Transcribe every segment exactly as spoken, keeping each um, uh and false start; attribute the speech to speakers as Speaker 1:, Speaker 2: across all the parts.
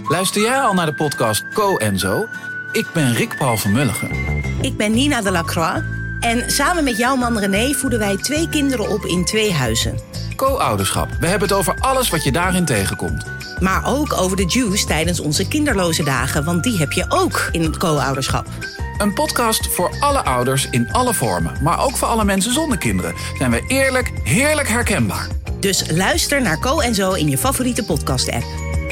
Speaker 1: Luister jij al naar de podcast Co en Zo? Ik ben Rick Paul van Mulligen.
Speaker 2: Ik ben Nina de Lacroix. En samen met jouw man René voeden wij twee kinderen op in twee huizen.
Speaker 1: Co-ouderschap. We hebben het over alles wat je daarin tegenkomt.
Speaker 2: Maar ook over de juice tijdens onze kinderloze dagen. Want die heb je ook in het co-ouderschap.
Speaker 1: Een podcast voor alle ouders in alle vormen. Maar ook voor alle mensen zonder kinderen. Zijn we eerlijk, heerlijk herkenbaar.
Speaker 2: Dus luister naar Co en Zo in je favoriete podcast-app.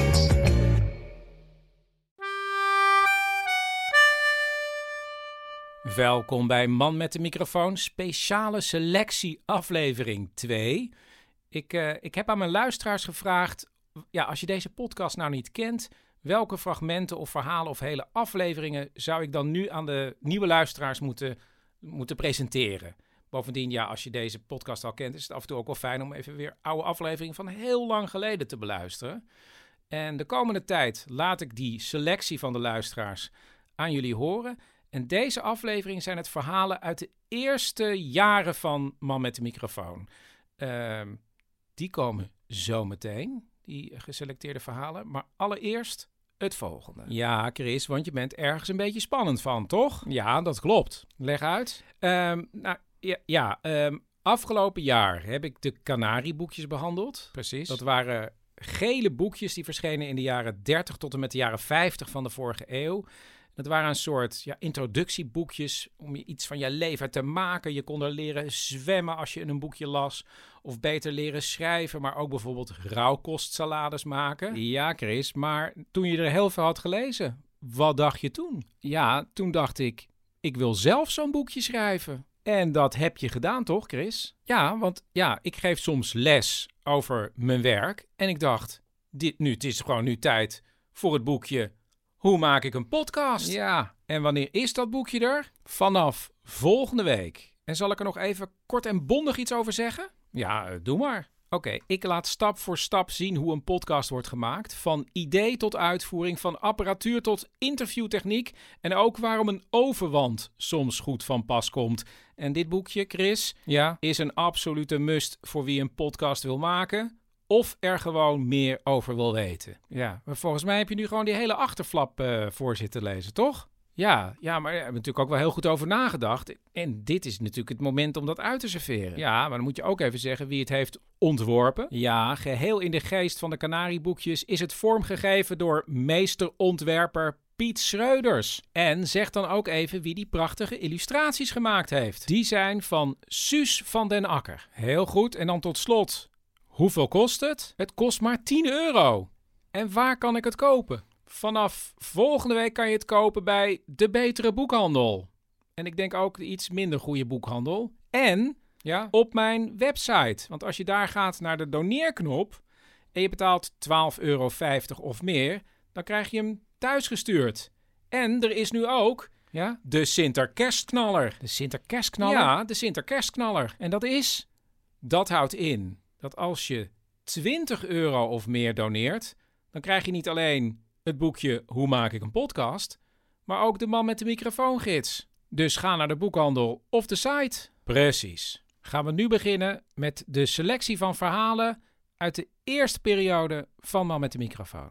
Speaker 3: Welkom bij Man met de microfoon, speciale selectie aflevering twee. Ik, uh, ik heb aan mijn luisteraars gevraagd, ja, als je deze podcast nou niet kent, welke fragmenten of verhalen of hele afleveringen zou ik dan nu aan de nieuwe luisteraars moeten, moeten presenteren? Bovendien, ja, als je deze podcast al kent, is het af en toe ook wel fijn om even weer oude afleveringen van heel lang geleden te beluisteren. En de komende tijd laat ik die selectie van de luisteraars aan jullie horen. En deze aflevering zijn het verhalen uit de eerste jaren van Man met de microfoon. Uh, die komen zo meteen, die geselecteerde verhalen. Maar allereerst het volgende. Ja, Chris, want je bent ergens een beetje spannend van, toch? Ja, dat klopt. Leg uit. Um, nou, ja, ja um, afgelopen jaar heb ik de Canarieboekjes behandeld. Precies. Dat waren gele boekjes die verschenen in de jaren dertig tot en met de jaren vijftig van de vorige eeuw. Dat waren een soort ja, introductieboekjes om je iets van je leven te maken. Je kon er leren zwemmen als je in een boekje las. Of beter leren schrijven, maar ook bijvoorbeeld rauwkostsalades maken. Ja, Chris, maar toen je er heel veel had gelezen, wat dacht je toen? Ja, toen dacht ik, ik wil zelf zo'n boekje schrijven. En dat heb je gedaan, toch, Chris? Ja, want ja, ik geef soms les over mijn werk. En ik dacht, dit nu, het is gewoon nu tijd voor het boekje Hoe maak ik een podcast? Ja, en wanneer is dat boekje er? Vanaf volgende week. En zal ik er nog even kort en bondig iets over zeggen? Ja, doe maar. Oké, okay, ik laat stap voor stap zien hoe een podcast wordt gemaakt. Van idee tot uitvoering, van apparatuur tot interviewtechniek. En ook waarom een ovenwand soms goed van pas komt. En dit boekje, Chris, ja, is een absolute must voor wie een podcast wil maken of er gewoon meer over wil weten. Ja, maar volgens mij heb je nu gewoon die hele achterflap uh, voor zitten lezen, toch? Ja, ja, maar we hebben natuurlijk ook wel heel goed over nagedacht. En dit is natuurlijk het moment om dat uit te serveren. Ja, maar dan moet je ook even zeggen wie het heeft ontworpen. Ja, geheel in de geest van de Canarieboekjes is het vormgegeven door meesterontwerper Piet Schreuders. En zeg dan ook even wie die prachtige illustraties gemaakt heeft. Die zijn van Suus van den Akker. Heel goed, en dan tot slot, hoeveel kost het? Het kost maar tien euro. En waar kan ik het kopen? Vanaf volgende week kan je het kopen bij De Betere Boekhandel. En ik denk ook de iets minder goede boekhandel. En ja, op mijn website. Want als je daar gaat naar de doneerknop en je betaalt twaalf euro vijftig of meer, dan krijg je hem thuisgestuurd. En er is nu ook ja, de Sinterkerstknaller. De Sinterkerstknaller? Ja, de Sinterkerstknaller. En dat is, dat houdt in dat als je twintig euro of meer doneert, dan krijg je niet alleen het boekje Hoe maak ik een podcast, maar ook de Man met de microfoongids. Dus ga naar de boekhandel of de site. Precies. Gaan we nu beginnen met de selectie van verhalen uit de eerste periode van Man met de microfoon.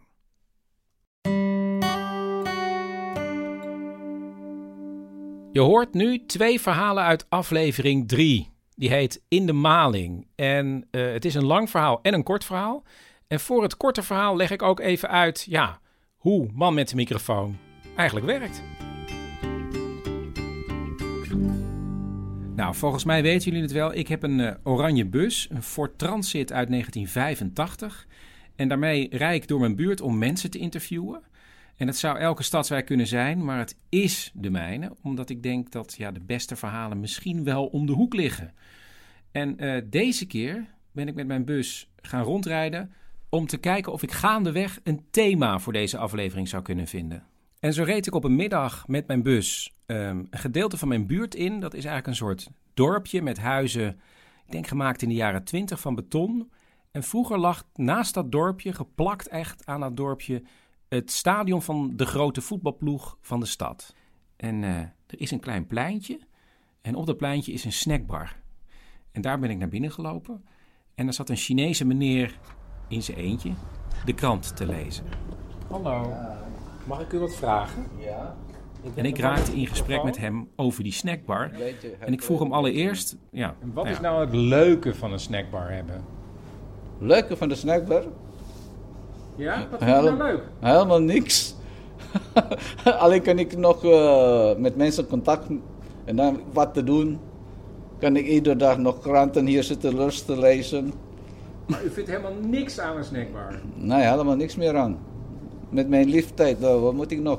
Speaker 3: Je hoort nu twee verhalen uit aflevering drie. Die heet In de Maling. En uh, het is een lang verhaal en een kort verhaal. En voor het korte verhaal leg ik ook even uit, ja, hoe Man met de microfoon eigenlijk werkt. Nou, volgens mij weten jullie het wel. Ik heb een uh, oranje bus, een Ford Transit uit negentien vijfentachtig. En daarmee rijd ik door mijn buurt om mensen te interviewen. En het zou elke stadswijk kunnen zijn, maar het is de mijne. Omdat ik denk dat ja, de beste verhalen misschien wel om de hoek liggen. En uh, deze keer ben ik met mijn bus gaan rondrijden om te kijken of ik gaandeweg een thema voor deze aflevering zou kunnen vinden. En zo reed ik op een middag met mijn bus um, een gedeelte van mijn buurt in. Dat is eigenlijk een soort dorpje met huizen, ik denk gemaakt in de jaren twintig van beton. En vroeger lag naast dat dorpje, geplakt echt aan dat dorpje, het stadion van de grote voetbalploeg van de stad. En uh, er is een klein pleintje en op dat pleintje is een snackbar. En daar ben ik naar binnen gelopen en er zat een Chinese meneer in zijn eentje de krant te lezen. Hallo. Mag ik u wat vragen?
Speaker 4: Ja.
Speaker 3: En ik raakte in gesprek met hem over die snackbar. En ik vroeg hem allereerst... Ja,
Speaker 5: En wat
Speaker 3: nou
Speaker 5: is
Speaker 3: ja.
Speaker 5: nou het leuke van een snackbar hebben?
Speaker 4: Leuke van de snackbar?
Speaker 5: Ja, wat vind je nou leuk?
Speaker 4: Helemaal niks. Alleen kan ik nog uh, met mensen contact en dan wat te doen. Kan ik iedere dag nog kranten hier zitten lust te lezen.
Speaker 5: Maar u vindt helemaal niks aan een snackbar?
Speaker 4: Nee, helemaal niks meer aan. Met mijn leeftijd, uh, wat moet ik nog?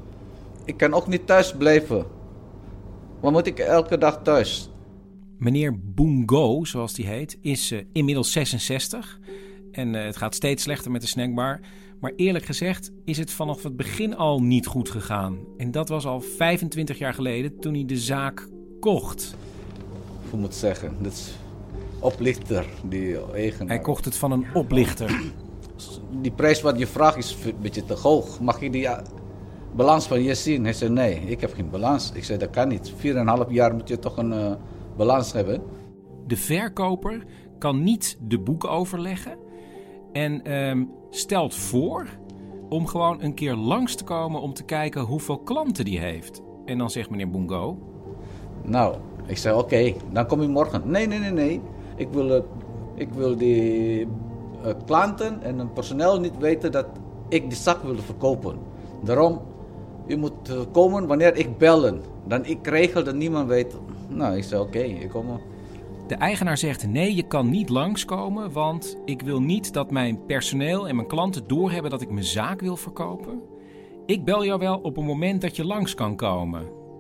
Speaker 4: Ik kan ook niet thuis blijven. Wat moet ik elke dag thuis?
Speaker 3: Meneer Bungo, zoals die heet, is uh, inmiddels zesenzestig. En uh, het gaat steeds slechter met de snackbar. Maar eerlijk gezegd is het vanaf het begin al niet goed gegaan. En dat was al vijfentwintig jaar geleden toen hij de zaak kocht.
Speaker 4: Ik moet zeggen, dat is oplichter, die eigenaar.
Speaker 3: Hij kocht het van een oplichter.
Speaker 4: Die prijs wat je vraagt is een beetje te hoog. Mag je die uh, balans van je zien? Hij zei nee, ik heb geen balans. Ik zei dat kan niet. Vier en een half jaar moet je toch een uh, balans hebben.
Speaker 3: De verkoper kan niet de boeken overleggen. En um, stelt voor om gewoon een keer langs te komen om te kijken hoeveel klanten die heeft. En dan zegt meneer Bungo...
Speaker 4: Nou, ik zei oké, okay, dan kom je morgen. Nee, nee, nee, nee. Ik wil, uh, ik wil die uh, klanten en het personeel niet weten dat ik die zak wil verkopen. Daarom, je moet uh, komen wanneer ik bellen. Dan ik regel dat niemand weet. Nou, ik zei oké, okay, ik kom.
Speaker 3: De eigenaar zegt nee, je kan niet langskomen, want ik wil niet dat mijn personeel en mijn klanten doorhebben dat ik mijn zaak wil verkopen. Ik bel jou wel op een moment dat je langs kan komen.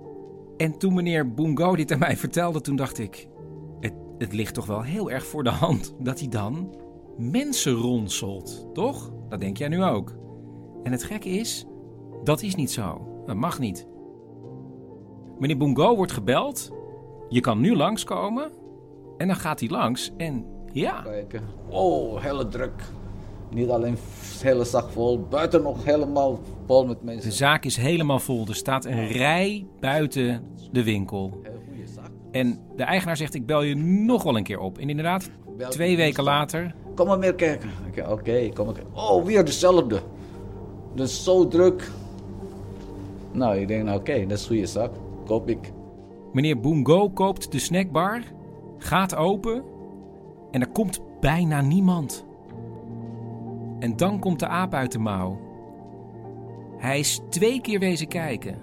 Speaker 3: En toen meneer Bungo dit aan mij vertelde, toen dacht ik, het, het ligt toch wel heel erg voor de hand dat hij dan mensen ronselt, toch? Dat denk jij nu ook. En het gekke is, dat is niet zo. Dat mag niet. Meneer Bungo wordt gebeld, je kan nu langskomen. En dan gaat hij langs en ja.
Speaker 4: Kijken. Oh, hele druk. Niet alleen hele zak vol, buiten nog helemaal vol met mensen.
Speaker 3: De zaak is helemaal vol. Er staat een rij buiten de winkel. En de eigenaar zegt, ik bel je nog wel een keer op. En inderdaad, twee weken later...
Speaker 4: Kom maar meer kijken. Oké, okay, kom maar kijken. Oh, weer dezelfde. Dus zo druk. Nou, ik denk, nou, oké, okay, dat is een goede zaak. Koop ik.
Speaker 3: Meneer Bungo koopt de snackbar, gaat open en er komt bijna niemand. En dan komt de aap uit de mouw. Hij is twee keer wezen kijken.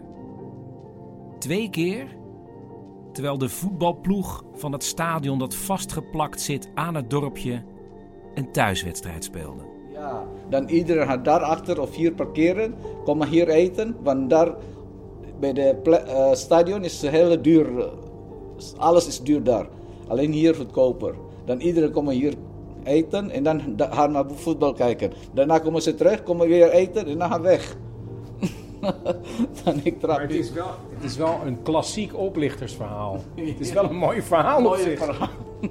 Speaker 3: Twee keer, terwijl de voetbalploeg van het stadion dat vastgeplakt zit aan het dorpje een thuiswedstrijd speelde.
Speaker 4: Ja, dan iedereen gaat daarachter of hier parkeren, kom maar hier eten, want daar bij de ple- uh, stadion is het heel duur, uh, alles is duur daar. Alleen hier goedkoper. Dan iedereen komt hier eten en dan da- gaan we voetbal kijken. Daarna komen ze terug, komen weer eten en dan gaan we weg. dan ik trap
Speaker 5: Maar het is, wel, het is wel een klassiek oplichtersverhaal. Het is wel een mooi verhaal op zich.
Speaker 4: Verhaal.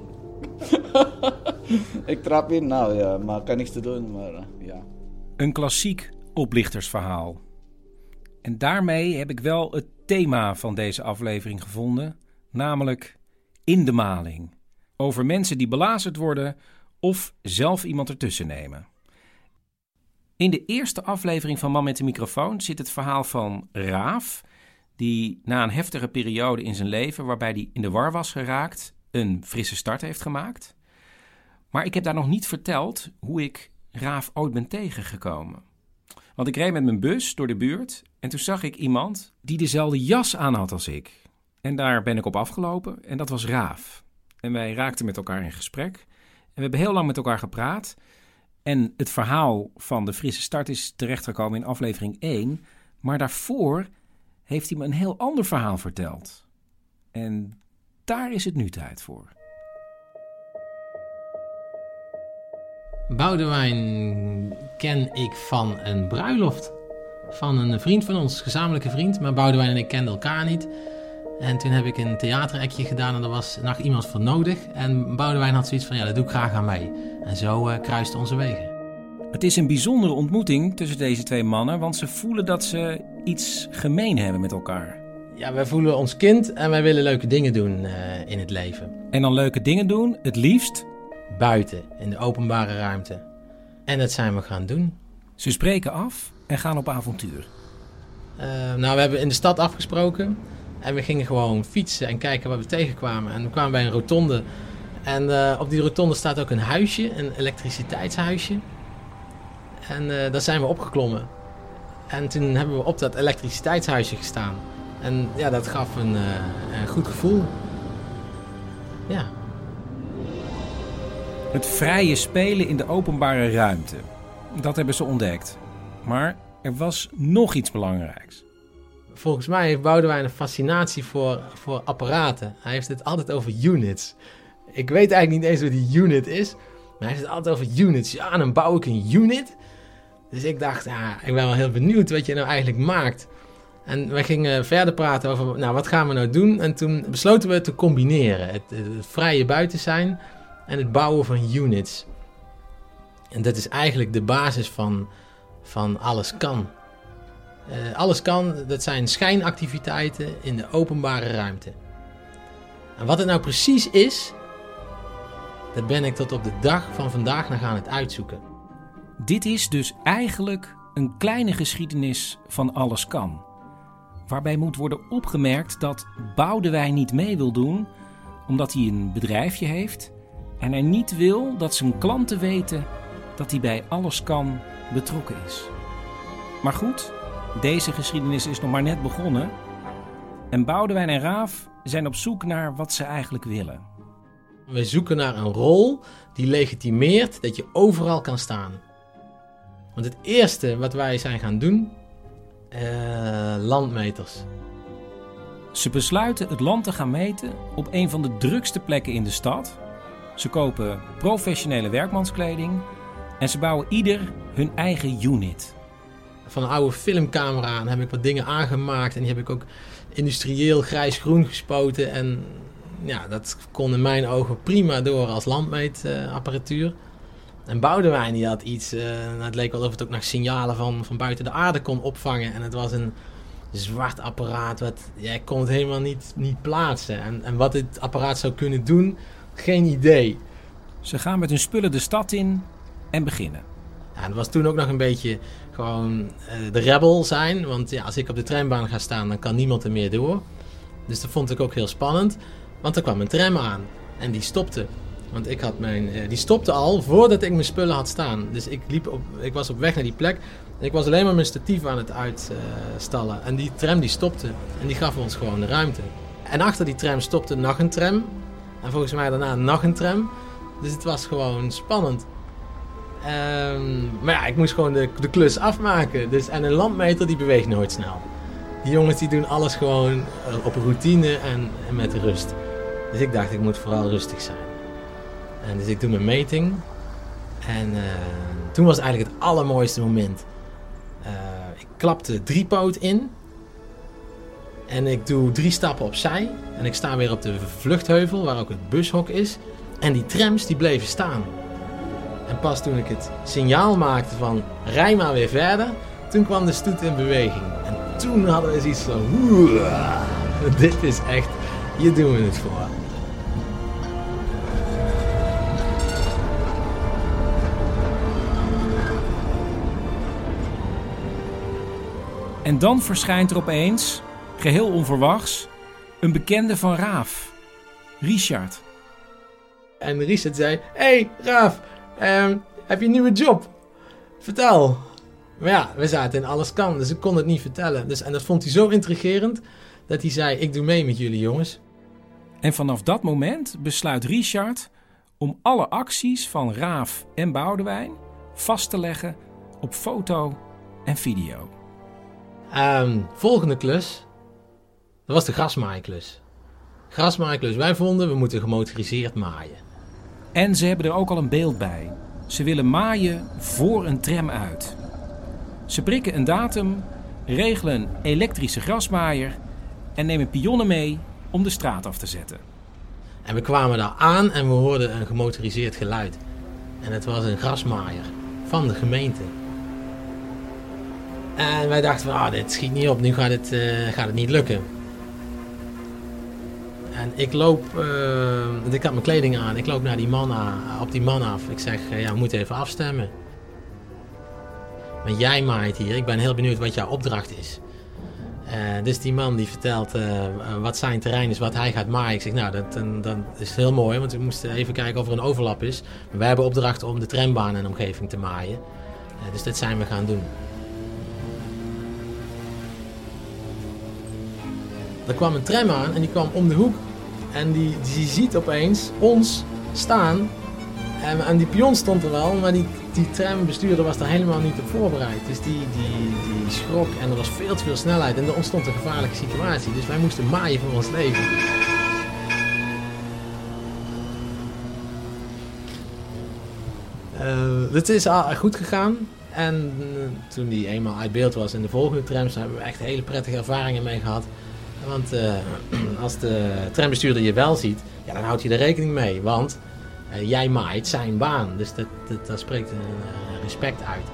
Speaker 4: ik trap in, nou ja, maar kan niks te doen, maar uh, ja.
Speaker 3: Een klassiek oplichtersverhaal. En daarmee heb ik wel het thema van deze aflevering gevonden, namelijk in de maling. Over mensen die belazerd worden of zelf iemand ertussen nemen. In de eerste aflevering van Man met de microfoon zit het verhaal van Raaf, die na een heftige periode in zijn leven, waarbij hij in de war was geraakt, een frisse start heeft gemaakt. Maar ik heb daar nog niet verteld hoe ik Raaf ooit ben tegengekomen. Want ik reed met mijn bus door de buurt en toen zag ik iemand die dezelfde jas aan had als ik. En daar ben ik op afgelopen en dat was Raaf. En wij raakten met elkaar in gesprek. En we hebben heel lang met elkaar gepraat. En het verhaal van de frisse start is terechtgekomen in aflevering één. Maar daarvoor heeft hij me een heel ander verhaal verteld. En daar is het nu tijd voor.
Speaker 6: Boudewijn ken ik van een bruiloft. Van een vriend van ons, gezamenlijke vriend. Maar Boudewijn en ik kenden elkaar niet. En toen heb ik een theaterectje gedaan en er was nog iemand voor nodig. En Boudewijn had zoiets van, ja, dat doe ik graag aan mee. En zo uh, kruisten onze wegen.
Speaker 3: Het is een bijzondere ontmoeting tussen deze twee mannen, want ze voelen dat ze iets gemeen hebben met elkaar.
Speaker 6: Ja, wij voelen ons kind en wij willen leuke dingen doen uh, in het leven.
Speaker 3: En dan leuke dingen doen, het liefst
Speaker 6: buiten, in de openbare ruimte. En dat zijn we gaan doen.
Speaker 3: Ze spreken af en gaan op avontuur.
Speaker 6: Uh, nou, we hebben in de stad afgesproken. En we gingen gewoon fietsen en kijken wat we tegenkwamen. En we kwamen bij een rotonde. En uh, op die rotonde staat ook een huisje, een elektriciteitshuisje. En uh, daar zijn we opgeklommen. En toen hebben we op dat elektriciteitshuisje gestaan. En ja, dat gaf een, uh, een goed gevoel. Ja.
Speaker 3: Het vrije spelen in de openbare ruimte. Dat hebben ze ontdekt. Maar er was nog iets belangrijks.
Speaker 6: Volgens mij heeft Boudewijn een fascinatie voor, voor apparaten. Hij heeft het altijd over units. Ik weet eigenlijk niet eens wat die unit is. Maar hij heeft het altijd over units. Ja, dan bouw ik een unit. Dus ik dacht, ja, ik ben wel heel benieuwd wat je nou eigenlijk maakt. En we gingen verder praten over, nou, wat gaan we nou doen? En toen besloten we te combineren. Het, het vrije buiten zijn en het bouwen van units. En dat is eigenlijk de basis van, van alles kan. Uh, alles kan, dat zijn schijnactiviteiten in de openbare ruimte. En wat het nou precies is, dat ben ik tot op de dag van vandaag nog aan het uitzoeken.
Speaker 3: Dit is dus eigenlijk een kleine geschiedenis van alles kan. Waarbij moet worden opgemerkt dat Boudewijn niet mee wil doen omdat hij een bedrijfje heeft en hij niet wil dat zijn klanten weten dat hij bij alles kan betrokken is. Maar goed, deze geschiedenis is nog maar net begonnen en Boudewijn en Raaf zijn op zoek naar wat ze eigenlijk willen.
Speaker 6: We zoeken naar een rol die legitimeert dat je overal kan staan. Want het eerste wat wij zijn gaan doen, uh, landmeters.
Speaker 3: Ze besluiten het land te gaan meten op een van de drukste plekken in de stad. Ze kopen professionele werkmanskleding en ze bouwen ieder hun eigen unit.
Speaker 6: Van een oude filmcamera heb ik wat dingen aangemaakt en die heb ik ook industrieel grijs-groen gespoten. En ja, dat kon in mijn ogen prima door als landmeetapparatuur. Uh, en Boudewijn die had iets, uh, het leek wel of het ook nog signalen van, van buiten de aarde kon opvangen. En het was een zwart apparaat, wat, ja, ik kon het helemaal niet, niet plaatsen. En, en wat dit apparaat zou kunnen doen, geen idee.
Speaker 3: Ze gaan met hun spullen de stad in en beginnen.
Speaker 6: Ja, dat was toen ook nog een beetje gewoon uh, de rebel zijn. Want ja, als ik op de trambaan ga staan, dan kan niemand er meer door. Dus dat vond ik ook heel spannend. Want er kwam een tram aan en die stopte. Want ik had mijn, uh, die stopte al voordat ik mijn spullen had staan. Dus ik, liep op, ik was op weg naar die plek. En ik was alleen maar mijn statief aan het uitstallen. Uh, en die tram die stopte. En die gaf ons gewoon de ruimte. En achter die tram stopte nog een tram. En volgens mij daarna nog een tram. Dus het was gewoon spannend. Um, maar ja, ik moest gewoon de, de klus afmaken. Dus, en een landmeter die beweegt nooit snel. Die jongens die doen alles gewoon uh, op routine en, en met rust. Dus ik dacht, ik moet vooral rustig zijn. En dus ik doe mijn meting. En uh, toen was eigenlijk het allermooiste moment. Uh, ik klap de driepoot in. En ik doe drie stappen opzij. En ik sta weer op de vluchtheuvel, waar ook het bushok is. En die trams die bleven staan. En pas toen ik het signaal maakte van rij maar weer verder, toen kwam de stoet in beweging. En toen hadden we zoiets van, dit is echt, hier doen we het voor.
Speaker 3: En dan verschijnt er opeens, geheel onverwachts, een bekende van Raaf, Richard.
Speaker 6: En Richard zei, hé hey, Raaf, um, heb je een nieuwe job? Vertel. Maar ja, we zaten in alles kan, dus ik kon het niet vertellen. Dus, en dat vond hij zo intrigerend, dat hij zei, ik doe mee met jullie jongens.
Speaker 3: En vanaf dat moment besluit Richard om alle acties van Raaf en Boudewijn vast te leggen op foto en video.
Speaker 6: Um, volgende klus, dat was de grasmaaiklus. Grasmaaiklus, wij vonden we moeten gemotoriseerd maaien.
Speaker 3: En ze hebben er ook al een beeld bij. Ze willen maaien voor een tram uit. Ze prikken een datum, regelen een elektrische grasmaaier en nemen pionnen mee om de straat af te zetten.
Speaker 6: En we kwamen daar aan en we hoorden een gemotoriseerd geluid. En het was een grasmaaier van de gemeente. En wij dachten van, ah, dit schiet niet op, nu gaat het, uh, gaat het niet lukken. En ik loop, uh, ik had mijn kleding aan, ik loop naar die man aan, op die man af. Ik zeg, uh, ja, we moeten even afstemmen. Want jij maait hier, ik ben heel benieuwd wat jouw opdracht is. Uh, dus die man die vertelt uh, wat zijn terrein is, wat hij gaat maaien. Ik zeg, nou, dat, dat, dat is heel mooi, want we moesten even kijken of er een overlap is. Maar wij hebben opdracht om de trambaan en omgeving te maaien. Uh, dus dat zijn we gaan doen. Er kwam een tram aan en die kwam om de hoek. En die, die ziet opeens ons staan. En, en die pion stond er wel, maar die, die trambestuurder was daar helemaal niet op voorbereid. Dus die, die, die schrok en er was veel te veel snelheid. En er ontstond een gevaarlijke situatie. Dus wij moesten maaien voor ons leven. Uh, het is al goed gegaan. En uh, toen die eenmaal uit beeld was in de volgende trams, hebben we echt hele prettige ervaringen mee gehad. Want uh, als de trambestuurder je wel ziet, ja, dan houdt hij er rekening mee. Want uh, jij maait zijn baan. Dus dat, dat, dat spreekt een uh, respect uit.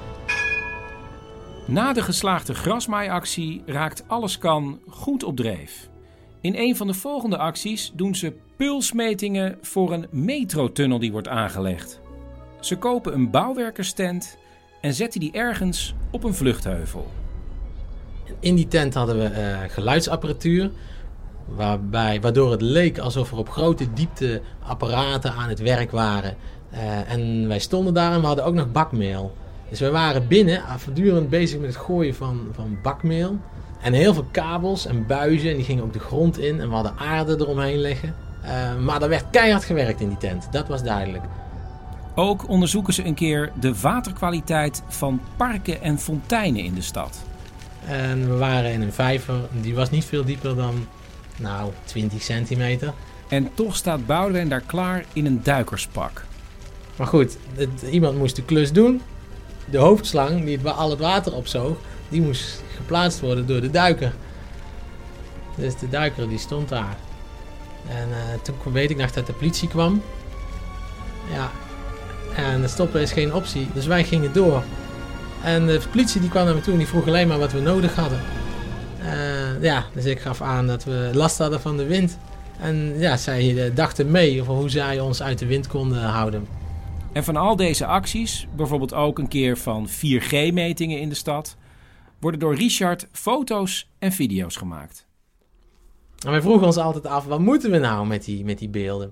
Speaker 3: Na de geslaagde grasmaaiactie raakt Alles Kan goed op dreef. In een van de volgende acties doen ze pulsmetingen voor een metrotunnel die wordt aangelegd. Ze kopen een bouwwerkerstent en zetten die ergens op een vluchtheuvel.
Speaker 6: In die tent hadden we uh, geluidsapparatuur, waarbij, waardoor het leek alsof er op grote diepte apparaten aan het werk waren. Uh, en wij stonden daar en we hadden ook nog bakmeel. Dus we waren binnen voortdurend bezig met het gooien van, van bakmeel. En heel veel kabels en buizen, en die gingen ook de grond in en we hadden aarde eromheen liggen. Uh, maar er werd keihard gewerkt in die tent, dat was duidelijk.
Speaker 3: Ook onderzoeken ze een keer de waterkwaliteit van parken en fonteinen in de stad.
Speaker 6: En we waren in een vijver, die was niet veel dieper dan, nou, twintig centimeter.
Speaker 3: En toch staat Boudewijn daar klaar in een duikerspak.
Speaker 6: Maar goed, het, iemand moest de klus doen. De hoofdslang, die het, al het water opzoog, die moest geplaatst worden door de duiker. Dus de duiker die stond daar. En uh, toen weet ik nog dat de politie kwam. Ja, en stoppen is geen optie, dus wij gingen door. En de politie die kwam naar me toe en die vroeg alleen maar wat we nodig hadden. Uh, ja, dus ik gaf aan dat we last hadden van de wind. En ja, zij dachten mee over hoe zij ons uit de wind konden houden.
Speaker 3: En van al deze acties, bijvoorbeeld ook een keer van vier G metingen in de stad, worden door Richard foto's en video's gemaakt.
Speaker 6: En wij vroegen ons altijd af, wat moeten we nou met die, met die beelden?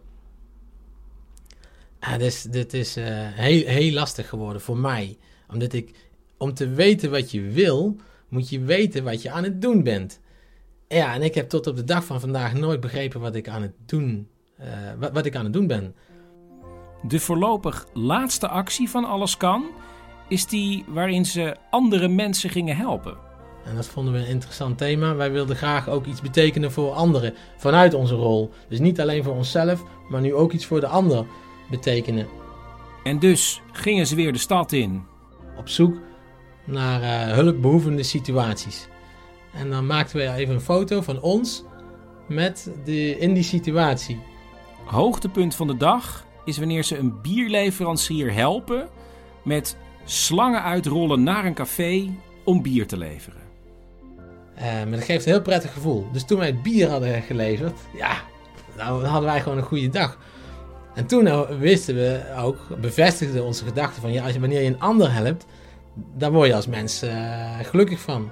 Speaker 6: Ja, dus, dit is uh, heel, heel lastig geworden voor mij. Omdat ik, om te weten wat je wil, moet je weten wat je aan het doen bent. Ja, en ik heb tot op de dag van vandaag nooit begrepen wat ik aan het doen, uh, wat, wat ik aan het doen ben.
Speaker 3: De voorlopig laatste actie van Alles Kan is die waarin ze andere mensen gingen helpen.
Speaker 6: En dat vonden we een interessant thema. Wij wilden graag ook iets betekenen voor anderen vanuit onze rol. Dus niet alleen voor onszelf, maar nu ook iets voor de ander betekenen.
Speaker 3: En dus gingen ze weer de stad in.
Speaker 6: Op zoek naar uh, hulpbehoevende situaties. En dan maakten we even een foto van ons met de, in die situatie.
Speaker 3: Hoogtepunt van de dag is wanneer ze een bierleverancier helpen met slangen uitrollen naar een café om bier te leveren.
Speaker 6: Uh, maar dat geeft een heel prettig gevoel. Dus toen wij het bier hadden geleverd, ja, nou hadden wij gewoon een goede dag. En toen nou, wisten we ook, bevestigden onze gedachten van ja, als je, wanneer je een ander helpt, daar word je als mens uh, gelukkig van.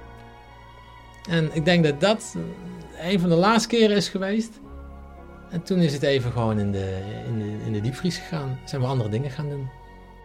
Speaker 6: En ik denk dat dat een van de laatste keren is geweest. En toen is het even gewoon in de, in de, in de diepvries gegaan. Zijn we andere dingen gaan doen.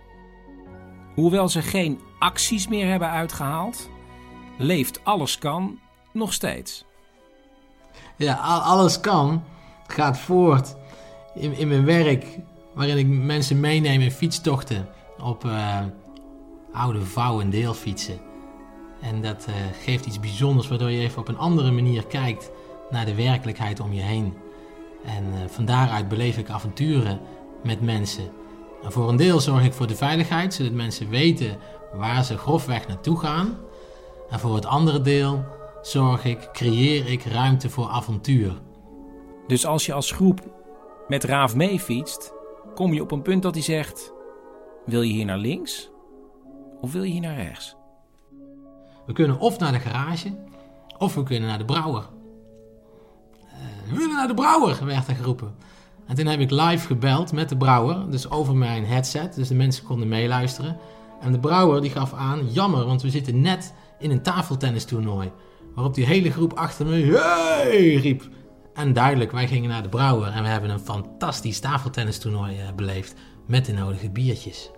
Speaker 3: Hoewel ze geen acties meer hebben uitgehaald, leeft Alles Kan nog steeds.
Speaker 6: Ja, Alles Kan gaat voort in, in mijn werk, waarin ik mensen meeneem in fietstochten op uh, oude vouw- en deelfietsen. En dat uh, geeft iets bijzonders, waardoor je even op een andere manier kijkt naar de werkelijkheid om je heen. En uh, van daaruit beleef ik avonturen met mensen. En voor een deel zorg ik voor de veiligheid, zodat mensen weten waar ze grofweg naartoe gaan. En voor het andere deel zorg ik, creëer ik ruimte voor avontuur.
Speaker 3: Dus als je als groep met Raaf mee fietst, kom je op een punt dat hij zegt: wil je hier naar links of wil je hier naar rechts?
Speaker 6: We kunnen of naar de garage, of we kunnen naar de brouwer. Uh, we willen naar de brouwer, werd er geroepen. En toen heb ik live gebeld met de brouwer, dus over mijn headset, dus de mensen konden meeluisteren. En de brouwer die gaf aan, jammer, want we zitten net in een tafeltennistoernooi. Waarop die hele groep achter me, hey, riep. En duidelijk, wij gingen naar de brouwer en we hebben een fantastisch tafeltennistoernooi uh, beleefd. Met de nodige biertjes.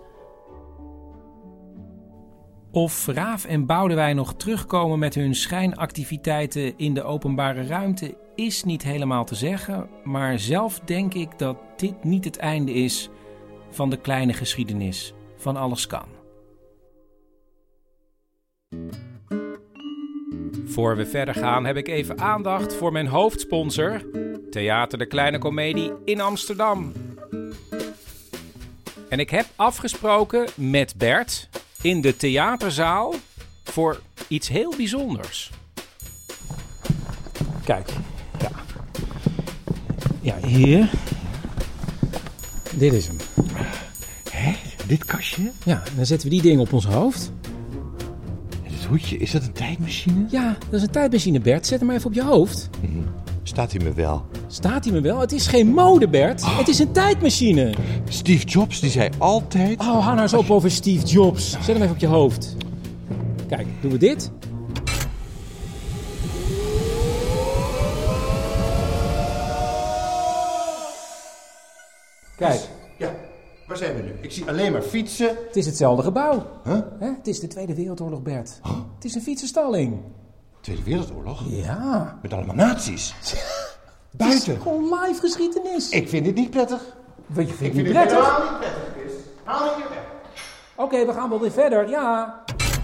Speaker 3: Of Raaf en Boudewijn nog terugkomen met hun schijnactiviteiten in de openbare ruimte is niet helemaal te zeggen. Maar zelf denk ik dat dit niet het einde is van de kleine geschiedenis van Alles Kan. Voor we verder gaan heb ik even aandacht voor mijn hoofdsponsor, Theater de Kleine Comedie in Amsterdam. En ik heb afgesproken met Bert in de theaterzaal voor iets heel bijzonders. Kijk, ja. Ja, hier. Dit is hem.
Speaker 7: Hé, dit kastje?
Speaker 3: Ja, dan zetten we die dingen op ons hoofd.
Speaker 7: En dit hoedje, is dat een tijdmachine?
Speaker 3: Ja, dat is een tijdmachine, Bert. Zet hem maar even op je hoofd.
Speaker 7: Mm-hmm. Staat hij me wel?
Speaker 3: Staat hij me wel? Het is geen mode, Bert. Oh. Het is een tijdmachine.
Speaker 7: Steve Jobs, die zei altijd...
Speaker 3: Oh, hou nou eens op over Steve Jobs. Zet hem even op je hoofd. Kijk, doen we dit. Kijk.
Speaker 7: Ja, waar zijn we nu? Ik zie alleen maar fietsen.
Speaker 3: Het is hetzelfde gebouw.
Speaker 7: Huh?
Speaker 3: Hè? Het is de Tweede Wereldoorlog, Bert. Huh? Het is een fietsenstalling.
Speaker 7: Tweede Wereldoorlog?
Speaker 3: Ja.
Speaker 7: Met allemaal nazi's. Buiten.
Speaker 3: Het is gewoon live geschiedenis.
Speaker 7: Ik vind dit niet prettig.
Speaker 3: Wat, je vindt
Speaker 7: ik
Speaker 3: niet
Speaker 7: vind
Speaker 3: prettig?
Speaker 7: het helemaal niet prettig, Chris. Haal het je weg.
Speaker 3: Oké, okay, we gaan wel weer verder, ja.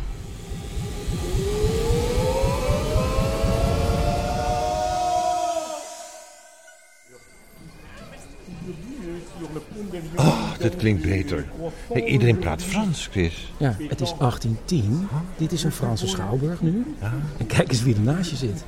Speaker 7: Oh, dit klinkt beter. Hey, iedereen praat Frans, Chris.
Speaker 3: Ja, het is achttien tien. Dit is een Franse schouwburg nu. Ja. En kijk eens wie er naast je zit.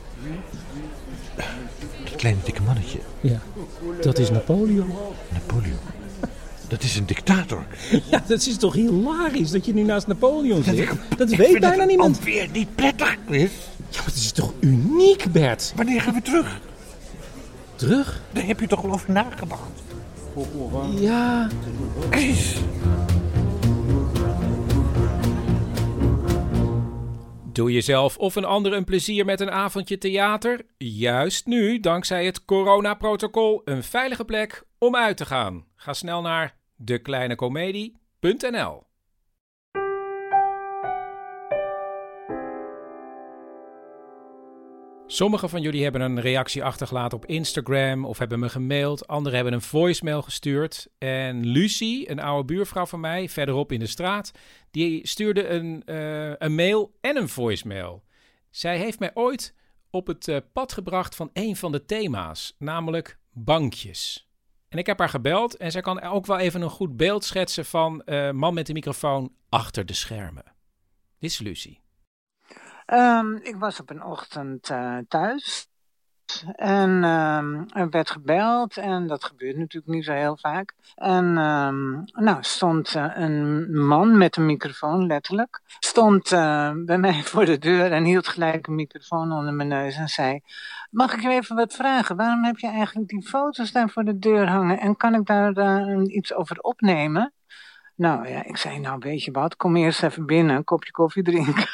Speaker 7: Dat kleine dikke mannetje.
Speaker 3: Ja, dat is Napoleon.
Speaker 7: Napoleon? Dat is een dictator.
Speaker 3: Ja, dat is toch hilarisch dat je nu naast Napoleon zit? Dat, ik, dat
Speaker 7: ik
Speaker 3: weet bijna niemand.
Speaker 7: Ik vind het alweer niet prettig, Chris.
Speaker 3: Ja, maar het is toch uniek, Bert?
Speaker 7: Wanneer gaan we terug?
Speaker 3: Terug?
Speaker 7: Daar heb je toch wel over nagedacht?
Speaker 3: Ja.
Speaker 7: Chris.
Speaker 3: Doe jezelf of een ander een plezier met een avondje theater? Juist nu, dankzij het coronaprotocol, een veilige plek om uit te gaan. Ga snel naar de kleine comedie punt n l. Sommigen van jullie hebben een reactie achtergelaten op Instagram of hebben me gemaild. Anderen hebben een voicemail gestuurd. En Lucie, een oude buurvrouw van mij, verderop in de straat, die stuurde een, uh, een mail en een voicemail. Zij heeft mij ooit op het uh, pad gebracht van een van de thema's, namelijk bankjes. En ik heb haar gebeld en zij kan ook wel even een goed beeld schetsen van uh, man met de microfoon achter de schermen. Dit is Lucie.
Speaker 8: Um, ik was op een ochtend uh, thuis en um, er werd gebeld en dat gebeurt natuurlijk niet zo heel vaak. En um, nou stond uh, een man met een microfoon, letterlijk, stond uh, bij mij voor de deur en hield gelijk een microfoon onder mijn neus en zei: mag ik je even wat vragen? Waarom heb je eigenlijk die foto's daar voor de deur hangen en kan ik daar uh, iets over opnemen? Nou ja, ik zei, nou weet je wat, kom eerst even binnen, een kopje koffie drinken.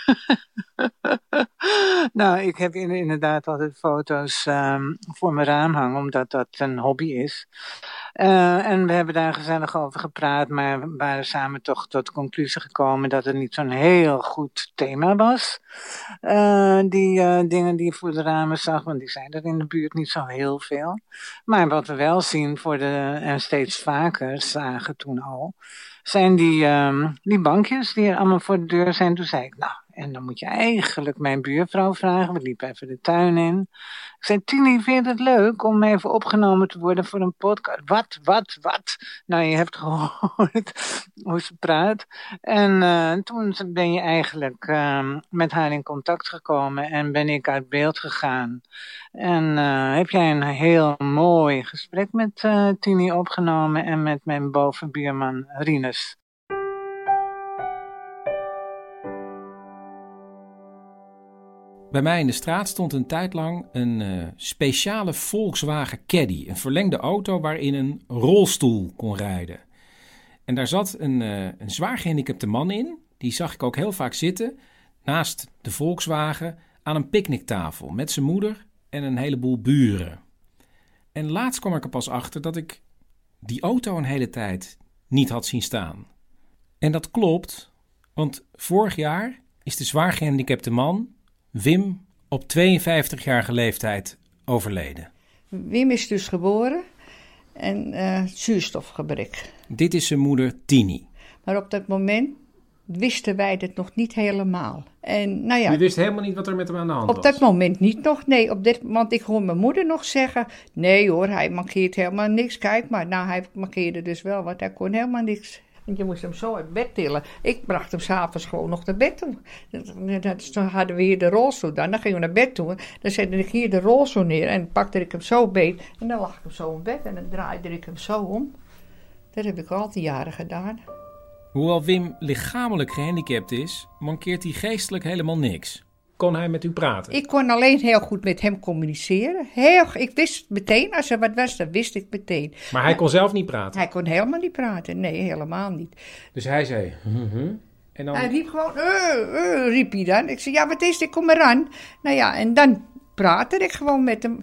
Speaker 8: Nou, ik heb inderdaad altijd foto's um, voor mijn raam hangen, omdat dat een hobby is. Uh, en we hebben daar gezellig over gepraat, maar we waren samen toch tot de conclusie gekomen dat het niet zo'n heel goed thema was. Uh, die uh, dingen die je voor de ramen zag, want die zijn er in de buurt niet zo heel veel. Maar wat we wel zien voor de, en steeds vaker zagen toen al, zijn die, um, die bankjes die er allemaal voor de deur zijn. Toen zei ik, nou, en dan moet je eigenlijk mijn buurvrouw vragen. We liepen even de tuin in. Ik zei, Tini, vind je het leuk om even opgenomen te worden voor een podcast? Wat, wat, wat? Nou, je hebt gehoord hoe ze praat. En uh, toen ben je eigenlijk uh, met haar in contact gekomen en ben ik uit beeld gegaan. En uh, heb jij een heel mooi gesprek met uh, Tini opgenomen en met mijn bovenbuurman Rinus.
Speaker 3: Bij mij in de straat stond een tijd lang een uh, speciale Volkswagen Caddy. Een verlengde auto waarin een rolstoel kon rijden. En daar zat een, uh, een zwaar gehandicapte man in. die zag ik ook heel vaak zitten naast de Volkswagen aan een picknicktafel met zijn moeder en een heleboel buren. En laatst kwam ik er pas achter dat ik die auto een hele tijd niet had zien staan. En dat klopt, want vorig jaar is de zwaar gehandicapte man, Wim, op tweeënvijftigjarige leeftijd overleden.
Speaker 9: Wim is dus geboren en uh, zuurstofgebrek.
Speaker 3: Dit is zijn moeder Tini.
Speaker 9: Maar op dat moment wisten wij het nog niet helemaal. En, nou ja,
Speaker 5: je wist helemaal niet wat er met hem aan de hand
Speaker 9: op
Speaker 5: was?
Speaker 9: Op dat moment niet nog, nee. Op dit, want ik hoor mijn moeder nog zeggen, nee hoor, hij mankeert helemaal niks. Kijk maar, nou hij mankeerde dus wel, want hij kon helemaal niks. Je moest hem zo uit bed tillen. Ik bracht hem s'avonds gewoon nog naar bed toe. Dan hadden we hier de rolstoel dan. Dan gingen we naar bed toe. Dan zette ik hier de rolstoel neer en pakte ik hem zo beet. En dan lag ik hem zo in bed en dan draaide ik hem zo om. Dat heb ik al die jaren gedaan.
Speaker 3: Hoewel Wim lichamelijk gehandicapt is, mankeert hij geestelijk helemaal niks.
Speaker 5: Kon hij met u praten?
Speaker 9: Ik kon alleen heel goed met hem communiceren. Heel, ik wist meteen, als er wat was, dan wist ik meteen.
Speaker 5: Maar hij kon zelf niet praten?
Speaker 9: Hij kon helemaal niet praten, nee, helemaal niet.
Speaker 5: Dus hij zei... Uh-huh. En dan...
Speaker 9: Hij riep gewoon, uh, uh, riep hij dan. Ik zei, ja, wat is dit, kom eraan. Nou ja, en dan praatte ik gewoon met hem.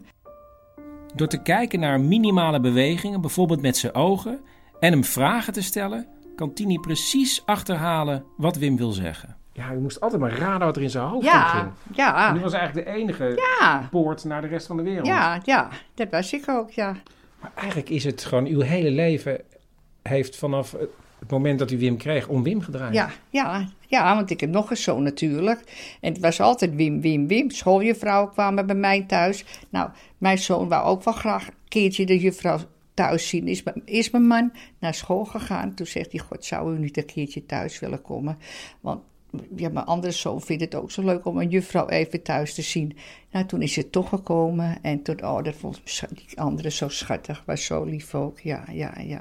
Speaker 3: Door te kijken naar minimale bewegingen, bijvoorbeeld met zijn ogen, en hem vragen te stellen, kan Tini precies achterhalen wat Wim wil zeggen.
Speaker 5: Ja, u moest altijd maar raden wat er in zijn hoofd
Speaker 9: ja,
Speaker 5: ging.
Speaker 9: Ja,
Speaker 5: en u was eigenlijk de enige
Speaker 9: ja.
Speaker 5: poort naar de rest van de wereld.
Speaker 9: Ja, ja, dat was ik ook, ja.
Speaker 5: Maar eigenlijk is het gewoon, uw hele leven heeft vanaf het moment dat u Wim kreeg om Wim gedraaid.
Speaker 9: Ja, ja, ja, want ik heb nog een zoon natuurlijk. En het was altijd Wim, Wim, Wim. Schooljuffrouwen kwamen bij mij thuis. Nou, mijn zoon wou ook wel graag een keertje de juffrouw thuis zien. Is, is mijn man naar school gegaan. Toen zegt hij, god, zou u niet een keertje thuis willen komen? Want ja, mijn andere zoon vindt het ook zo leuk om een juffrouw even thuis te zien. Nou, toen is ze toch gekomen. En toen, oh, dat vond die andere zo schattig. Was zo lief ook, ja, ja, ja.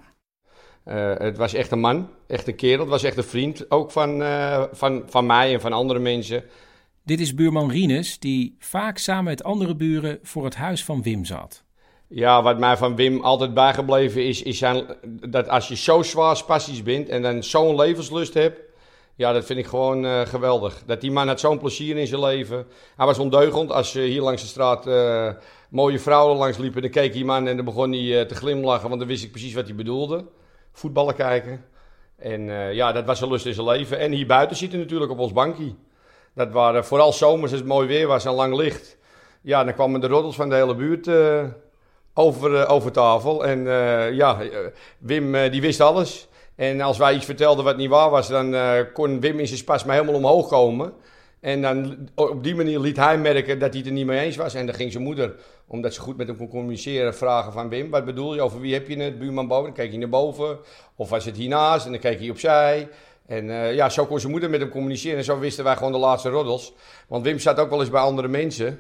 Speaker 10: Uh, het was echt een man, echt een kerel. Het was echt een vriend, ook van, uh, van, van mij en van andere mensen.
Speaker 3: Dit is buurman Rinus, die vaak samen met andere buren voor het huis van Wim zat.
Speaker 10: Ja, wat mij van Wim altijd bijgebleven is, is zijn, dat als je zo zwaar spastisch bent en dan zo'n levenslust hebt, ja, dat vind ik gewoon uh, geweldig. Dat die man had zo'n plezier in zijn leven. Hij was ondeugend. Als uh, hier langs de straat uh, mooie vrouwen langs liepen, dan keek die man en dan begon hij uh, te glimlachen, want dan wist ik precies wat hij bedoelde. Voetballen kijken. En uh, ja, dat was een lust in zijn leven. En hier buiten zitten natuurlijk op ons bankje. Dat waren vooral zomers als het mooi weer was en lang licht. Ja, dan kwamen de roddels van de hele buurt uh, over, uh, over tafel. En uh, ja, uh, Wim uh, die wist alles. En als wij iets vertelden wat niet waar was, dan uh, kon Wim in zijn spas maar helemaal omhoog komen. En dan op die manier liet hij merken dat hij het er niet mee eens was. En dan ging zijn moeder, omdat ze goed met hem kon communiceren, vragen van Wim, wat bedoel je? Over wie heb je het? Buurman boven? Dan keek hij naar boven. Of was het hiernaast? En dan keek hij opzij. En uh, ja, zo kon zijn moeder met hem communiceren. En zo wisten wij gewoon de laatste roddels. Want Wim zat ook wel eens bij andere mensen.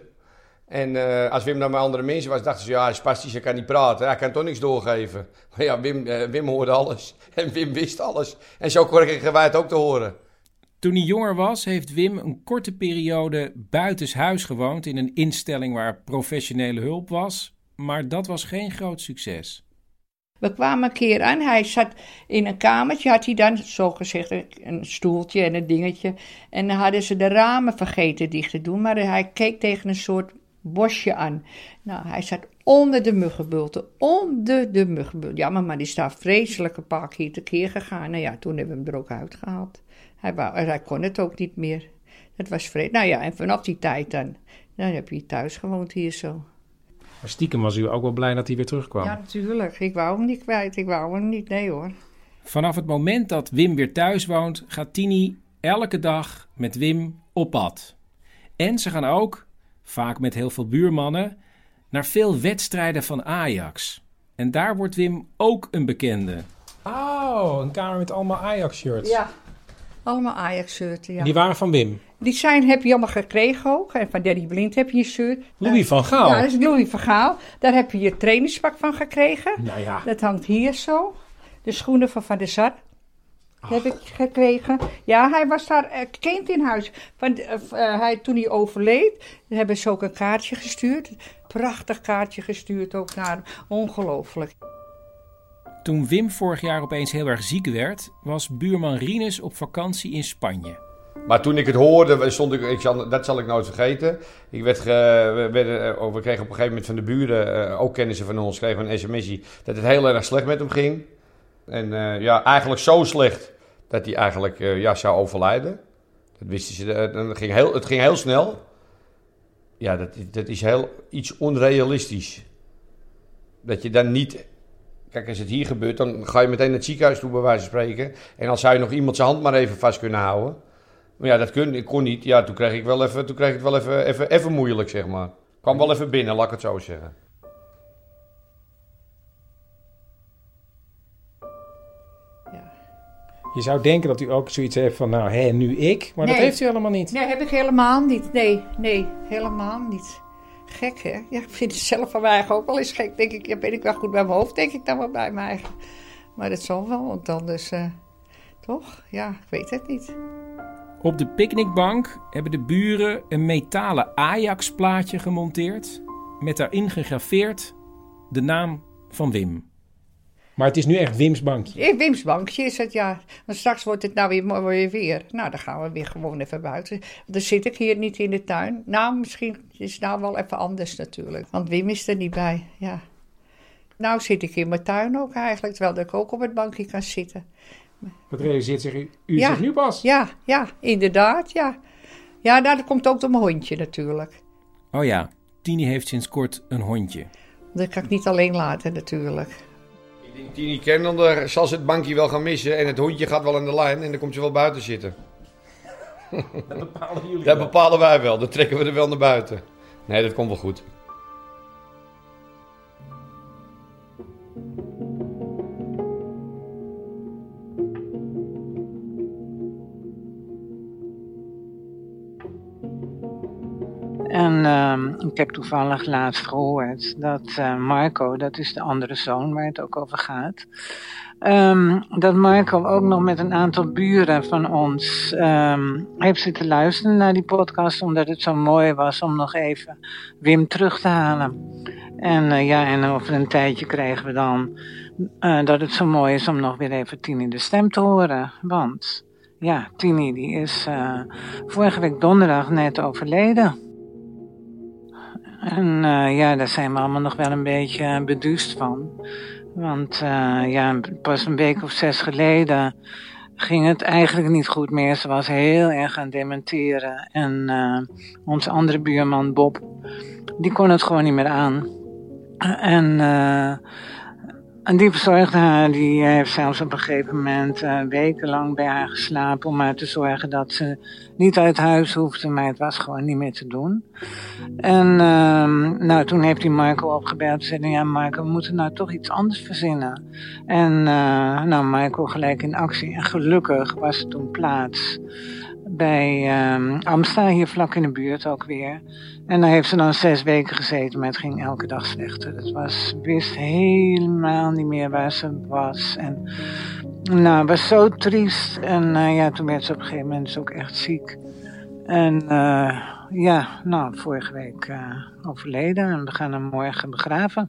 Speaker 10: En uh, als Wim dan bij andere mensen was, dachten ze, ja, hij is spastisch, hij kan niet praten. Hij kan toch niks doorgeven. Maar ja, Wim, uh, Wim hoorde alles. En Wim wist alles. En zo kregen wij het ook te horen.
Speaker 3: Toen hij jonger was, heeft Wim een korte periode buitenshuis gewoond in een instelling waar professionele hulp was. Maar dat was geen groot succes.
Speaker 9: We kwamen een keer aan, hij zat in een kamertje, had hij dan zogezegd een stoeltje en een dingetje. En dan hadden ze de ramen vergeten dicht te doen, maar hij keek tegen een soort bosje aan. Nou, hij zat onder de muggenbulten, onder de muggenbulten. Ja, maar die is daar vreselijk een paar keer tekeer gegaan. Nou ja, toen hebben we hem er ook uitgehaald. Hij, wou, hij kon het ook niet meer. Dat was vreemd. Nou ja, en vanaf die tijd dan, dan heb je thuis gewoond hier zo.
Speaker 5: Maar stiekem was u ook wel blij dat hij weer terugkwam.
Speaker 9: Ja, natuurlijk. Ik wou hem niet kwijt. Ik wou hem niet, nee hoor.
Speaker 3: Vanaf het moment dat Wim weer thuis woont, gaat Tini elke dag met Wim op pad. En ze gaan ook, vaak met heel veel buurmannen, naar veel wedstrijden van Ajax. En daar wordt Wim ook een bekende.
Speaker 5: Oh, een kamer met allemaal Ajax-shirts.
Speaker 9: Ja, allemaal Ajax-shirts, ja.
Speaker 5: En die waren van Wim?
Speaker 9: Die zijn heb je allemaal gekregen ook. En van Danny Blind heb je een shirt.
Speaker 5: Louis van Gaal?
Speaker 9: Ja, dat is Louis van Gaal. Daar heb je je trainingspak van gekregen.
Speaker 5: Nou ja.
Speaker 9: Dat hangt hier zo. De schoenen van Van der Sar heb ik gekregen. Ja, hij was daar uh, kind in huis. Van, uh, uh, hij, toen hij overleed, hebben ze ook een kaartje gestuurd. Prachtig kaartje gestuurd ook naar hem. Ongelooflijk.
Speaker 3: Toen Wim vorig jaar opeens heel erg ziek werd, was buurman Rinus op vakantie in Spanje.
Speaker 10: Maar toen ik het hoorde, stond ik, ik zal, dat zal ik nooit vergeten. Ik werd ge, we, werden, we kregen op een gegeven moment van de buren, uh, ook kennissen van ons, kregen een sms'je dat het heel erg slecht met hem ging. En uh, ja, eigenlijk zo slecht dat hij eigenlijk uh, ja, zou overlijden. Dat wisten ze, uh, het, ging heel, het ging heel snel. Ja, dat, dat is heel iets onrealistisch. Dat je dan niet... Kijk, als het hier gebeurt, dan ga je meteen naar het ziekenhuis toe, bij wijze van spreken. En dan zou je nog iemand zijn hand maar even vast kunnen houden. Maar ja, dat kon, ik kon niet. Ja, toen kreeg ik, wel even, toen kreeg ik het wel even, even, even moeilijk, zeg maar. Kwam wel even binnen, laat ik het zo zeggen.
Speaker 5: Je zou denken dat u ook zoiets heeft van, nou, hé, nu ik. Maar
Speaker 9: nee.
Speaker 5: dat heeft u helemaal niet.
Speaker 9: Nee, heb ik helemaal niet. Nee, nee, helemaal niet. Gek, hè? Ja, ik vind het zelf van mij eigen ook wel eens gek. Denk ik, ja, ben ik wel goed bij mijn hoofd, denk ik dan wel bij mij eigen. Maar dat zal wel, want dan dus... Uh, toch? Ja, ik weet het niet.
Speaker 3: Op de picknickbank hebben de buren een metalen Ajax-plaatje gemonteerd. Met daarin gegraveerd de naam van Wim.
Speaker 5: Maar het is nu echt Wim's bankje.
Speaker 9: Wim's bankje is het, ja. Maar straks wordt het nou weer, weer weer. Nou, dan gaan we weer gewoon even buiten. Dan zit ik hier niet in de tuin. Nou, misschien is het nou wel even anders natuurlijk. Want Wim is er niet bij, ja. Nou zit ik in mijn tuin ook eigenlijk. Terwijl ik ook op het bankje kan zitten.
Speaker 5: Wat realiseert zich u, u
Speaker 9: ja,
Speaker 5: zich nu pas?
Speaker 9: Ja, ja, inderdaad, ja. Ja, nou, dat komt ook door mijn hondje natuurlijk.
Speaker 3: Oh ja, Tini heeft sinds kort een hondje.
Speaker 9: Dat kan ik niet alleen laten natuurlijk.
Speaker 10: Ik denk Tini kennende zal ze het bankje wel gaan missen en het hondje gaat wel aan de lijn en dan komt ze wel buiten zitten.
Speaker 5: Dat bepalen jullie
Speaker 10: Dat
Speaker 5: wel.
Speaker 10: bepalen wij wel, dan trekken we er wel naar buiten. Nee, dat komt wel goed.
Speaker 8: En uh, ik heb toevallig laatst gehoord dat uh, Marco, dat is de andere zoon waar het ook over gaat, um, dat Marco ook nog met een aantal buren van ons um, heeft zitten luisteren naar die podcast, omdat het zo mooi was om nog even Wim terug te halen. En uh, ja, en over een tijdje kregen we dan uh, dat het zo mooi is om nog weer even Tini de stem te horen, want ja, Tini die is uh, vorige week donderdag net overleden. En uh, ja, daar zijn we allemaal nog wel een beetje beduust van. Want uh, ja, pas een week of zes geleden ging het eigenlijk niet goed meer. Ze was heel erg aan het dementeren. En uh, onze andere buurman Bob, die kon het gewoon niet meer aan. En, uh, en die verzorgde haar, die heeft zelfs op een gegeven moment uh, wekenlang bij haar geslapen om maar te zorgen dat ze niet uit huis hoefde, maar het was gewoon niet meer te doen. En uh, nou, toen heeft hij Marco opgebeld en zei, ja Marco, we moeten nou toch iets anders verzinnen. En uh, nou, Marco gelijk in actie. En gelukkig was er toen plaats bij um, Amsta, hier vlak in de buurt ook weer. En daar heeft ze dan zes weken gezeten, maar het ging elke dag slechter. Het was, wist helemaal niet meer waar ze was. En nou, het was zo triest. En uh, ja, toen werd ze op een gegeven moment ook echt ziek. En uh, ja, nou, vorige week uh, overleden. En we gaan hem morgen begraven.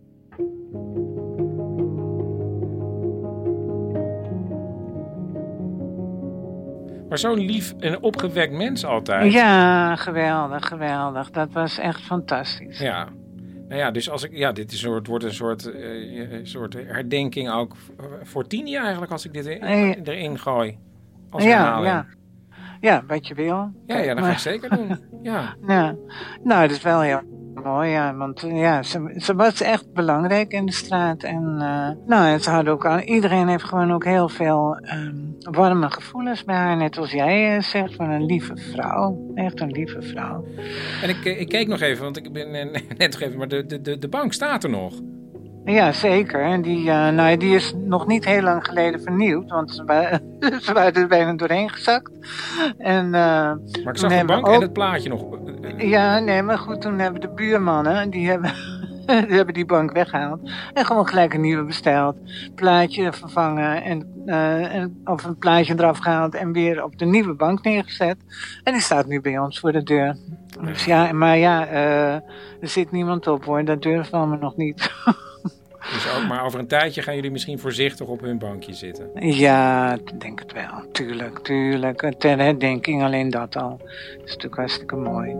Speaker 3: Maar zo'n lief en opgewekt mens altijd.
Speaker 8: Ja, geweldig, geweldig. Dat was echt fantastisch.
Speaker 3: Ja. Nou ja, dus als ik, ja, dit is een soort, wordt een soort, uh, soort herdenking ook voor Tini eigenlijk, als ik dit in,
Speaker 8: Nee.
Speaker 3: erin gooi. Als
Speaker 8: Ja,
Speaker 3: herhaling.
Speaker 8: ja. Ja, wat je wil.
Speaker 3: Ja, ja, dat ga
Speaker 8: Maar-
Speaker 3: ik zeker doen. Ja.
Speaker 8: Ja, nou, dat is wel heel mooi, ja, want uh, ja, ze, ze was echt belangrijk in de straat. En uh, nou, en ze hadden ook al, iedereen heeft gewoon ook heel veel um, warme gevoelens bij haar, net als jij uh, zegt, van een lieve vrouw. Echt een lieve vrouw.
Speaker 3: En ik, ik keek nog even, want ik ben eh, net nog even, maar de, de, de bank staat er nog.
Speaker 8: Ja, zeker. En die, uh, nou, die is nog niet heel lang geleden vernieuwd, want ze, wa- ze waren er bijna doorheen gezakt. En, uh,
Speaker 3: Maar ik zag de bank
Speaker 8: ook...
Speaker 3: en het plaatje nog.
Speaker 8: Ja, nee, maar goed, toen hebben de buurmannen, die hebben, die hebben die bank weggehaald. En gewoon gelijk een nieuwe besteld. Plaatje vervangen en, uh, en of een plaatje eraf gehaald en weer op de nieuwe bank neergezet. En die staat nu bij ons voor de deur. Dus ja, maar ja, uh, er zit niemand op hoor, dat durven we nog niet.
Speaker 3: Dus ook, maar over een tijdje gaan jullie misschien voorzichtig op hun bankje zitten.
Speaker 8: Ja, ik denk het wel. Tuurlijk, tuurlijk. Ter herdenking, alleen dat al. Dat is natuurlijk hartstikke mooi.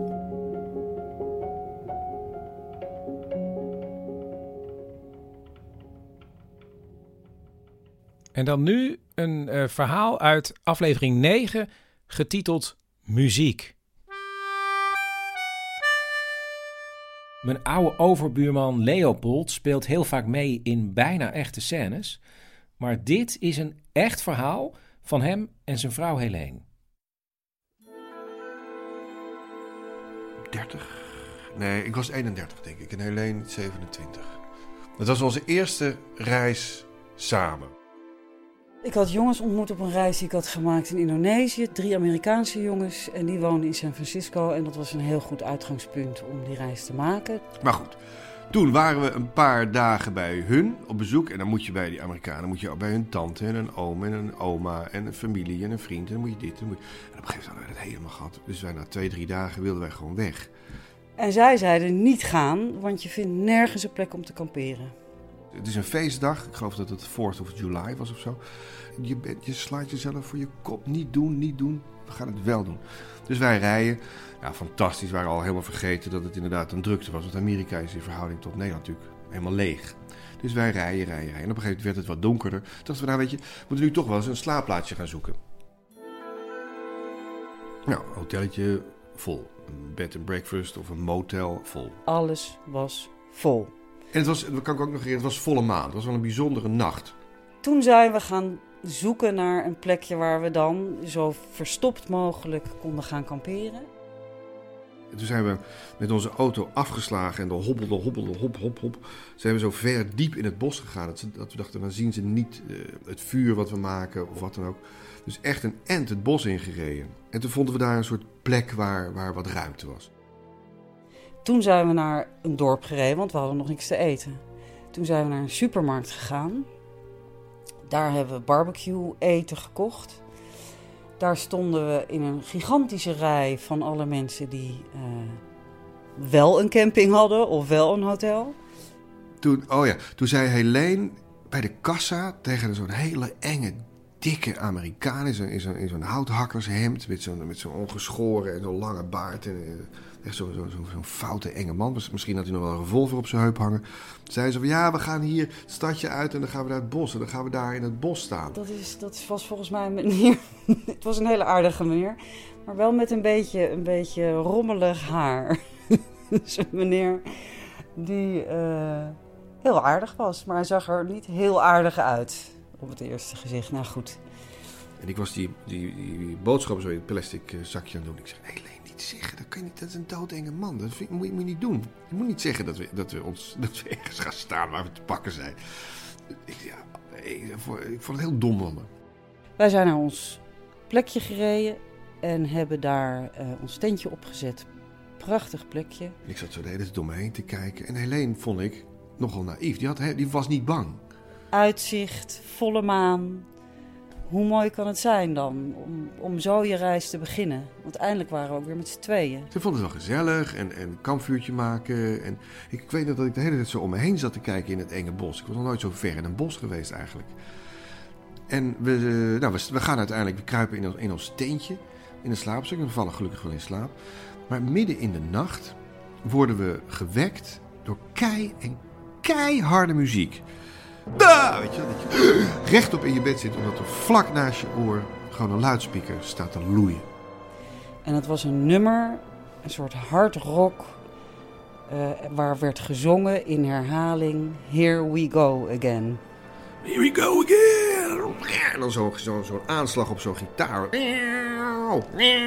Speaker 3: En dan nu een uh, verhaal uit aflevering negen, getiteld Muziek. Mijn oude overbuurman Leopold speelt heel vaak mee in bijna echte scènes. Maar dit is een echt verhaal van hem en zijn vrouw Helene.
Speaker 11: dertig? Nee, ik was eenendertig denk ik en Helene zevenentwintig. Dat was onze eerste reis samen.
Speaker 12: Ik had jongens ontmoet op een reis die ik had gemaakt in Indonesië. Drie Amerikaanse jongens en die woonden in San Francisco. En dat was een heel goed uitgangspunt om die reis te maken.
Speaker 11: Maar goed, toen waren we een paar dagen bij hun op bezoek. En dan moet je bij die Amerikanen, moet je ook bij hun tante en een oom en een oma en een familie en een vriend. En dan moet je dit en, moet je... en op een gegeven moment hadden we het helemaal gehad. Dus wij na twee, drie dagen wilden wij gewoon weg.
Speaker 12: En zij zeiden niet gaan, want je vindt nergens een plek om te kamperen.
Speaker 11: Het is een feestdag, ik geloof dat het fourth of July was of zo. Je, bent, je slaat jezelf voor je kop. Niet doen, niet doen. We gaan het wel doen. Dus wij rijden. Ja, fantastisch. We waren al helemaal vergeten dat het inderdaad een drukte was. Want Amerika is in verhouding tot Nederland natuurlijk helemaal leeg. Dus wij rijden, rijden, rijden. En op een gegeven moment werd het wat donkerder. Toen dachten we, nou weet je, we moeten nu toch wel eens een slaapplaatsje gaan zoeken. Nou, een hotelletje vol. Een bed and breakfast of een motel vol.
Speaker 12: Alles was vol.
Speaker 11: En het was, dat kan ik ook nog herinneren, het was volle maan. Het was wel een bijzondere nacht.
Speaker 12: Toen zijn we gaan zoeken naar een plekje waar we dan zo verstopt mogelijk konden gaan kamperen.
Speaker 11: En toen zijn we met onze auto afgeslagen en dan hobbelde, hobbelde, hop, hop, hop. Zijn we zo ver diep in het bos gegaan dat, ze, dat we dachten, dan zien ze niet uh, het vuur wat we maken of wat dan ook. Dus echt een end het bos ingereden. En toen vonden we daar een soort plek waar, waar wat ruimte was.
Speaker 12: Toen zijn we naar een dorp gereden, want we hadden nog niks te eten. Toen zijn we naar een supermarkt gegaan. Daar hebben we barbecue eten gekocht. Daar stonden we in een gigantische rij van alle mensen die uh, wel een camping hadden of wel een hotel.
Speaker 11: Toen, oh ja, toen zei Helene bij de kassa tegen zo'n hele enge, dikke Amerikaan in zo'n, in zo'n, in zo'n houthakkershemd met zo'n, met zo'n ongeschoren en zo'n lange baard en echt zo'n zo, zo, zo'n foute enge man. Misschien had hij nog wel een revolver op zijn heup hangen. Zei ze van ja, we gaan hier het stadje uit en dan gaan we naar het bos en dan gaan we daar in het bos staan.
Speaker 12: Dat, is, dat was volgens mij een meneer. Het was een hele aardige meneer, maar wel met een beetje, een beetje rommelig haar. Dus een meneer die uh, heel aardig was, maar hij zag er niet heel aardig uit op het eerste gezicht. Nou goed.
Speaker 11: En ik was die, die, die, die boodschappen zo in het plastic zakje aan het doen. Ik zeg, Helene, niet zeggen, dat, kan je niet, dat is een doodenge man. Dat vind, moet, je, moet je niet doen. Je moet niet zeggen dat we, dat we, ons, dat we ergens gaan staan waar we te pakken zijn. Ik, ja, ik, ik vond het heel dom van me.
Speaker 12: Wij zijn naar ons plekje gereden en hebben daar uh, ons tentje opgezet. Prachtig plekje.
Speaker 11: Ik zat zo de hele tijd om me heen te kijken. En Helene vond ik nogal naïef. Die, had, die was niet bang.
Speaker 12: Uitzicht, volle maan. Hoe mooi kan het zijn dan om, om zo je reis te beginnen? Want eindelijk waren we ook weer met z'n tweeën.
Speaker 11: Ze vond het wel gezellig en, en een kampvuurtje maken. En ik, ik weet nog dat ik de hele tijd zo om me heen zat te kijken in het enge bos. Ik was nog nooit zo ver in een bos geweest eigenlijk. En we, nou, we, we gaan uiteindelijk, we kruipen in ons, in ons tentje, in een slaapzak. En we vallen gelukkig wel in slaap. Maar midden in de nacht worden we gewekt door kei en keiharde muziek. Da, weet je, dat je rechtop in je bed zit, omdat er vlak naast je oor gewoon een luidspreker staat te loeien.
Speaker 12: En het was een nummer, een soort hard rock, uh, waar werd gezongen in herhaling Here We Go Again.
Speaker 11: Here we go again. En dan zo'n zo, zo aanslag op zo'n gitaar. Here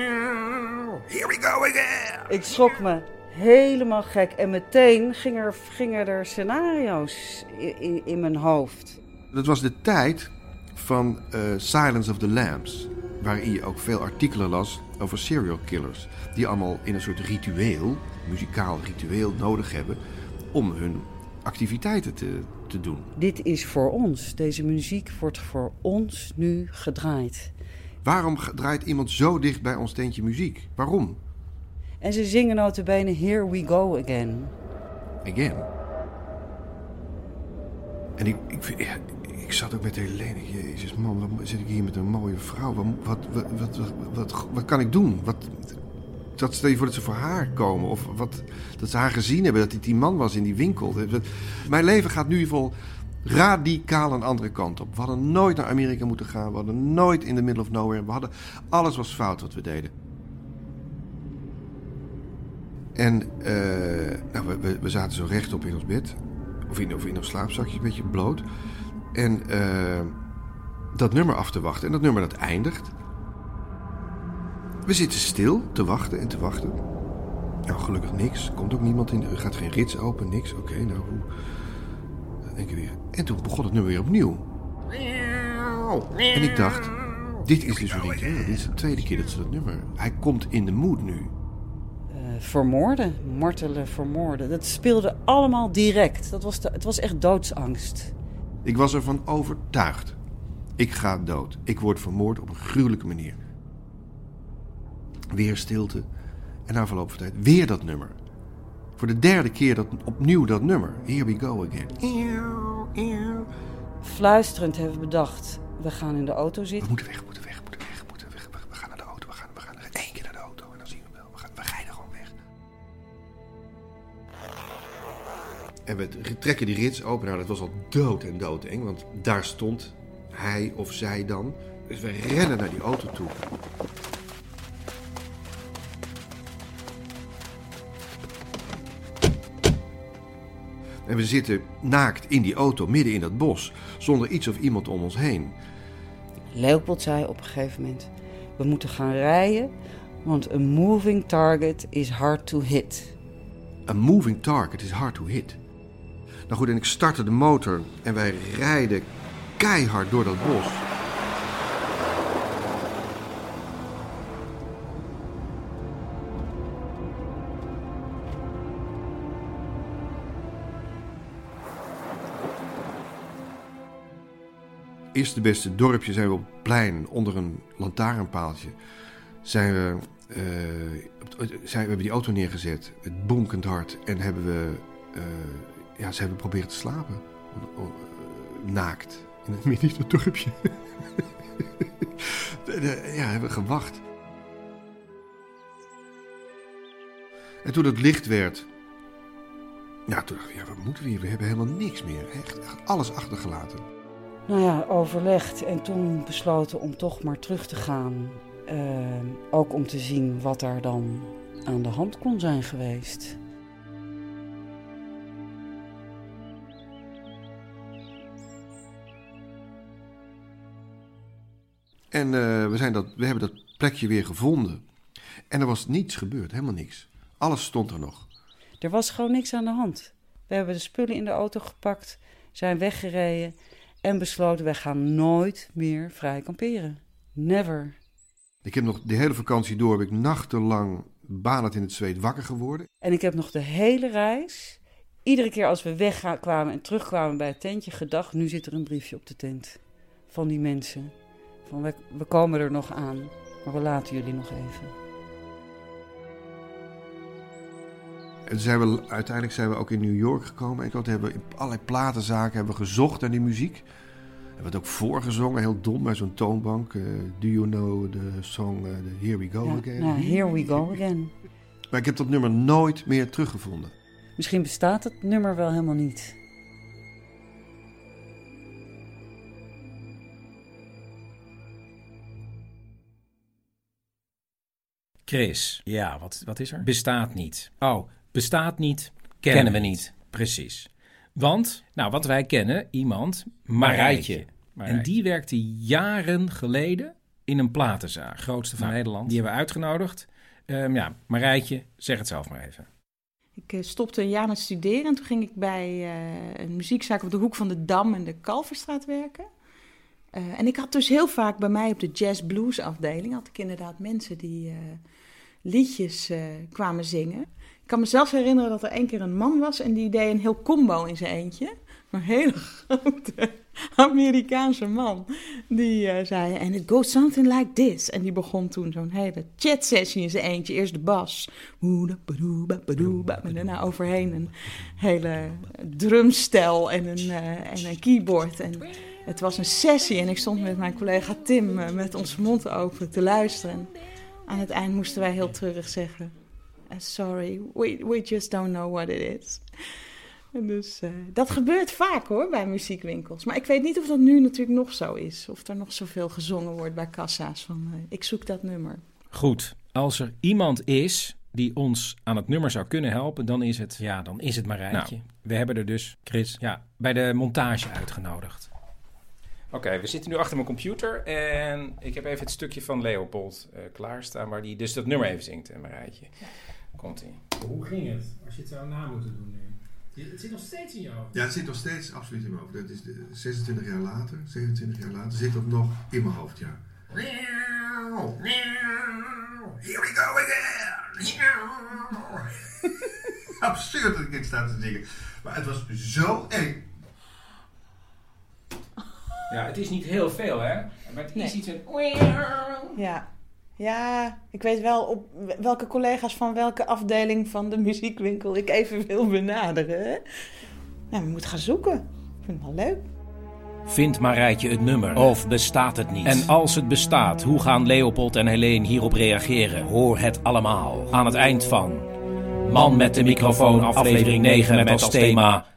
Speaker 11: we go again.
Speaker 12: Ik schrok me helemaal gek. En meteen gingen er, gingen er scenario's in, in, in mijn hoofd.
Speaker 11: Dat was de tijd van uh, Silence of the Lambs. Waarin je ook veel artikelen las over serial killers. Die allemaal in een soort ritueel, muzikaal ritueel nodig hebben om hun activiteiten te, te doen.
Speaker 12: Dit is voor ons. Deze muziek wordt voor ons nu gedraaid.
Speaker 11: Waarom draait iemand zo dicht bij ons tentje muziek? Waarom?
Speaker 12: En ze zingen nota bene Here We Go Again.
Speaker 11: Again? En ik, ik, ik, ik zat ook met Helene. Jezus, man, wat zit ik hier met een mooie vrouw? Wat, wat, wat, wat, wat, wat, wat kan ik doen? Wat, dat stel je voor dat ze voor haar komen. Of wat, dat ze haar gezien hebben, dat hij die man was in die winkel. Mijn leven gaat nu vol radicaal een andere kant op. We hadden nooit naar Amerika moeten gaan. We hadden nooit in the middle of nowhere. We hadden, alles was fout wat we deden. En uh, nou, we, we zaten zo rechtop in ons bed. Of in, of in ons slaapzakje, een beetje bloot. En uh, dat nummer af te wachten. En dat nummer dat eindigt. We zitten stil te wachten en te wachten. Nou, gelukkig niks. Er komt ook niemand in. Er gaat geen rits open, niks. Oké, okay, nou, hoe... Denk ik weer. En toen begon het nummer weer opnieuw. En ik dacht, dit is dus weer niet. Dit is de tweede keer dat ze dat nummer... Hij komt in de mood nu.
Speaker 12: Uh, vermoorden, martelen, vermoorden. Dat speelde allemaal direct. Dat was de, het was echt doodsangst.
Speaker 11: Ik was ervan overtuigd. Ik ga dood. Ik word vermoord op een gruwelijke manier. Weer stilte. En na verloop van tijd weer dat nummer. Voor de derde keer dat, opnieuw dat nummer. Here we go again.
Speaker 12: Fluisterend hebben we bedacht. We gaan in de auto zitten.
Speaker 11: We moeten weg, we moeten weg, we moeten weg, we moeten weg. We gaan naar de auto, we gaan, we gaan nog één keer naar de auto. En dan zien we wel. We, gaan, we rijden gewoon weg. En we trekken die rits open. Nou, dat was al dood en doodeng. Want daar stond hij of zij dan. Dus we rennen naar die auto toe. En we zitten naakt in die auto, midden in dat bos, zonder iets of iemand om ons heen.
Speaker 12: Leopold zei op een gegeven moment, we moeten gaan rijden, want a moving target is hard to hit.
Speaker 11: A moving target is hard to hit. Nou goed, en ik startte de motor en wij rijden keihard door dat bos. Eerste beste dorpje zijn we op het plein onder een lantaarnpaaltje. Zijn we, uh, zijn, we hebben die auto neergezet, het bonkend hard. En hebben we, uh, ja, ze hebben proberen te slapen. Uh, uh, naakt. In het midden van het dorpje. Ja, hebben we gewacht. En toen het licht werd... Ja, toen dacht ik, ja, wat moeten we hier? We hebben helemaal niks meer. Echt, echt alles achtergelaten.
Speaker 12: Nou ja, overlegd en toen besloten om toch maar terug te gaan. Uh, ook om te zien wat daar dan aan de hand kon zijn geweest.
Speaker 11: En uh, we, zijn dat, we hebben dat plekje weer gevonden. En er was niets gebeurd, helemaal niks. Alles stond er nog.
Speaker 12: Er was gewoon niks aan de hand. We hebben de spullen in de auto gepakt, zijn weggereden... En besloten, wij gaan nooit meer vrij kamperen. Never.
Speaker 11: Ik heb nog de hele vakantie door, heb ik nachtenlang banend in het zweet wakker geworden.
Speaker 12: En ik heb nog de hele reis, iedere keer als we wegkwamen en terugkwamen bij het tentje, gedacht, nu zit er een briefje op de tent van die mensen. Van, we, we komen er nog aan, maar we laten jullie nog even.
Speaker 11: En zijn we, uiteindelijk zijn we ook in New York gekomen. En toen hebben we in allerlei platenzaken hebben we gezocht naar die muziek. We hebben het ook voorgezongen, heel dom, bij zo'n toonbank. Uh, do you know the song uh, the Here We Go
Speaker 12: ja,
Speaker 11: Again?
Speaker 12: Nou, Here We Go Again.
Speaker 11: Maar ik heb dat nummer nooit meer teruggevonden.
Speaker 12: Misschien bestaat het nummer wel helemaal niet.
Speaker 3: Chris, ja, wat, wat is er? Bestaat niet. Oh, bestaat niet, kennen, kennen we niet. niet. Precies. Want, nou, wat wij kennen, iemand, Marijtje. Marijtje. En die werkte jaren geleden in een platenzaak, grootste van nou, Nederland. Die hebben we uitgenodigd. Um, ja, Marijtje, zeg het zelf maar even.
Speaker 13: Ik uh, stopte een jaar met studeren en toen ging ik bij uh, een muziekzaak op de hoek van de Dam en de Kalverstraat werken. Uh, en ik had dus heel vaak bij mij op de jazz-blues afdeling, had ik inderdaad mensen die uh, liedjes uh, kwamen zingen. Ik kan me zelfs herinneren dat er één keer een man was en die deed een heel combo in zijn eentje. Een hele grote Amerikaanse man. Die uh, zei, and it goes something like this. En die begon toen zo'n hele chat-sessie in zijn eentje. Eerst de bas. En daarna overheen een hele drumstel en een, uh, en een keyboard. En het was een sessie en ik stond met mijn collega Tim uh, met onze mond open te luisteren. En aan het eind moesten wij heel treurig zeggen, uh, sorry, we, we just don't know what it is. En dus uh, dat gebeurt vaak hoor, bij muziekwinkels. Maar ik weet niet of dat nu natuurlijk nog zo is. Of er nog zoveel gezongen wordt bij kassa's van uh, ik zoek dat nummer.
Speaker 3: Goed, als er iemand is die ons aan het nummer zou kunnen helpen, dan is het, ja, dan is het Marijtje. Nou, we hebben er dus, Chris, ja, bij de montage uitgenodigd. Oké, okay, we zitten nu achter mijn computer en ik heb even het stukje van Leopold uh, klaarstaan waar die dus dat nummer even zingt, hè, Marijtje. Komt-ie.
Speaker 5: Hoe ging het, als je het zou na moeten doen nu? Het zit nog steeds in je hoofd.
Speaker 11: Ja, het zit nog steeds absoluut in mijn hoofd. Dat is de zesentwintig jaar later, zevenentwintig jaar later, zit dat nog in mijn hoofd, ja. Here we go again! Absurd dat ik dit sta te zingen. Maar het was zo eng.
Speaker 3: Ja, het is niet heel veel, hè? Maar het is nee. iets van...
Speaker 13: Ja. Ja, ik weet wel op welke collega's van welke afdeling van de muziekwinkel ik even wil benaderen. Hè? Nou, we moeten gaan zoeken. Ik vind het wel leuk.
Speaker 3: Vindt Marijtje het nummer of bestaat het niet? En als het bestaat, hoe gaan Leopold en Helene hierop reageren? Hoor het allemaal aan het eind van Man met de microfoon, aflevering negen met als thema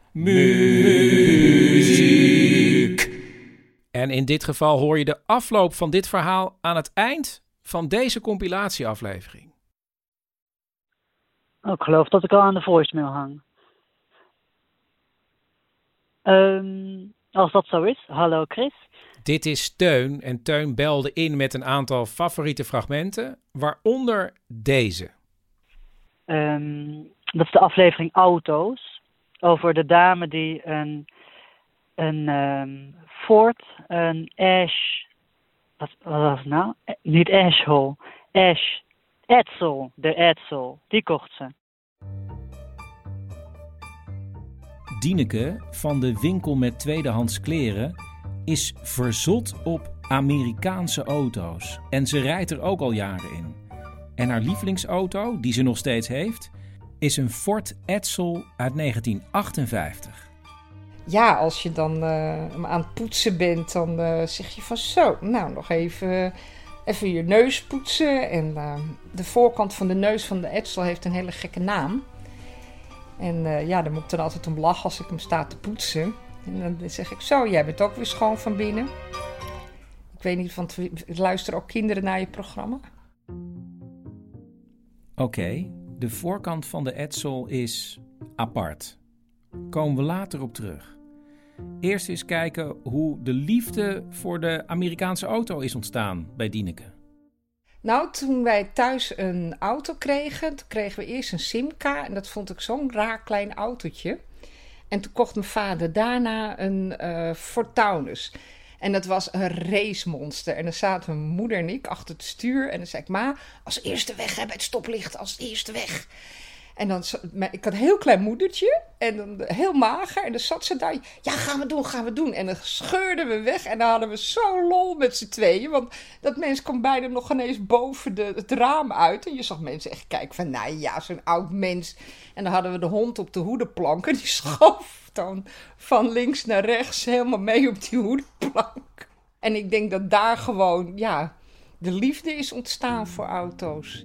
Speaker 3: muziek. En in dit geval hoor je de afloop van dit verhaal aan het eind van deze compilatieaflevering.
Speaker 14: Oh, ik geloof dat ik al aan de voicemail hang. Um, als dat zo is, hallo Chris.
Speaker 3: Dit is Teun en Teun belde in met een aantal favoriete fragmenten, waaronder deze.
Speaker 14: Um, dat is de aflevering Auto's, over de dame die een, een um, Ford, een Ash... Wat, wat was het nou? Niet Ashhole. Ash. Edsel. De Edsel. Die kocht ze.
Speaker 3: Dieneke van de winkel met tweedehands kleren is verzot op Amerikaanse auto's. En ze rijdt er ook al jaren in. En haar lievelingsauto, die ze nog steeds heeft, is een Ford Edsel uit negentien achtenvijftig.
Speaker 9: Ja, als je dan uh, aan het poetsen bent, dan uh, zeg je van zo, nou nog even, even je neus poetsen. En uh, de voorkant van de neus van de Edsel heeft een hele gekke naam. En uh, ja, daar moet ik dan altijd om lachen als ik hem sta te poetsen. En dan zeg ik zo, jij bent ook weer schoon van binnen. Ik weet niet, want luisteren ook kinderen naar je programma?
Speaker 3: Oké, okay, de voorkant van de Edsel is apart. Komen we later op terug. Eerst eens kijken hoe de liefde voor de Amerikaanse auto is ontstaan bij Dieneke.
Speaker 9: Nou, toen wij thuis een auto kregen, toen kregen we eerst een Simca. En dat vond ik zo'n raar klein autootje. En toen kocht mijn vader daarna een uh, Ford Taunus. En dat was een racemonster. En dan zaten mijn moeder en ik achter het stuur. En dan zei ik, ma, als eerste weg hè, bij het stoplicht, als eerste weg. En dan, ik had een heel klein moedertje en dan heel mager. En dan zat ze daar, ja, gaan we doen, gaan we doen. En dan scheurden we weg en dan hadden we zo lol met z'n tweeën. Want dat mens kwam bijna nog ineens boven de, het raam uit. En je zag mensen echt kijken van, nou ja, zo'n oud mens. En dan hadden we de hond op de hoedenplank. En die schoof dan van links naar rechts helemaal mee op die hoedenplank. En ik denk dat daar gewoon, ja, de liefde is ontstaan voor auto's.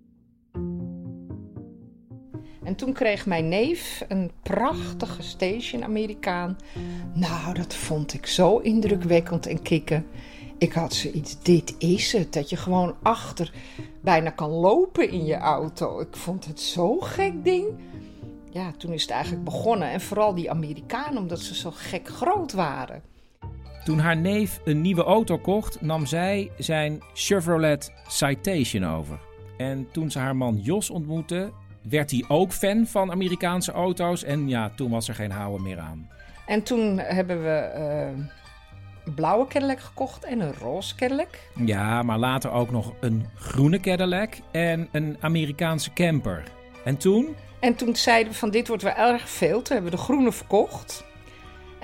Speaker 9: En toen kreeg mijn neef een prachtige station Amerikaan. Nou, dat vond ik zo indrukwekkend en kicken. Ik had zoiets, dit is het. Dat je gewoon achter bijna kan lopen in je auto. Ik vond het zo'n gek ding. Ja, toen is het eigenlijk begonnen. En vooral die Amerikanen, omdat ze zo gek groot waren.
Speaker 3: Toen haar neef een nieuwe auto kocht, nam zij zijn Chevrolet Citation over. En toen ze haar man Jos ontmoette, werd hij ook fan van Amerikaanse auto's. En ja, toen was er geen houden meer aan.
Speaker 9: En toen hebben we uh, een blauwe Cadillac gekocht en een roze Cadillac.
Speaker 3: Ja, maar later ook nog een groene Cadillac en een Amerikaanse camper. En toen?
Speaker 9: En toen zeiden we van dit wordt wel erg veel. Toen hebben we de groene verkocht.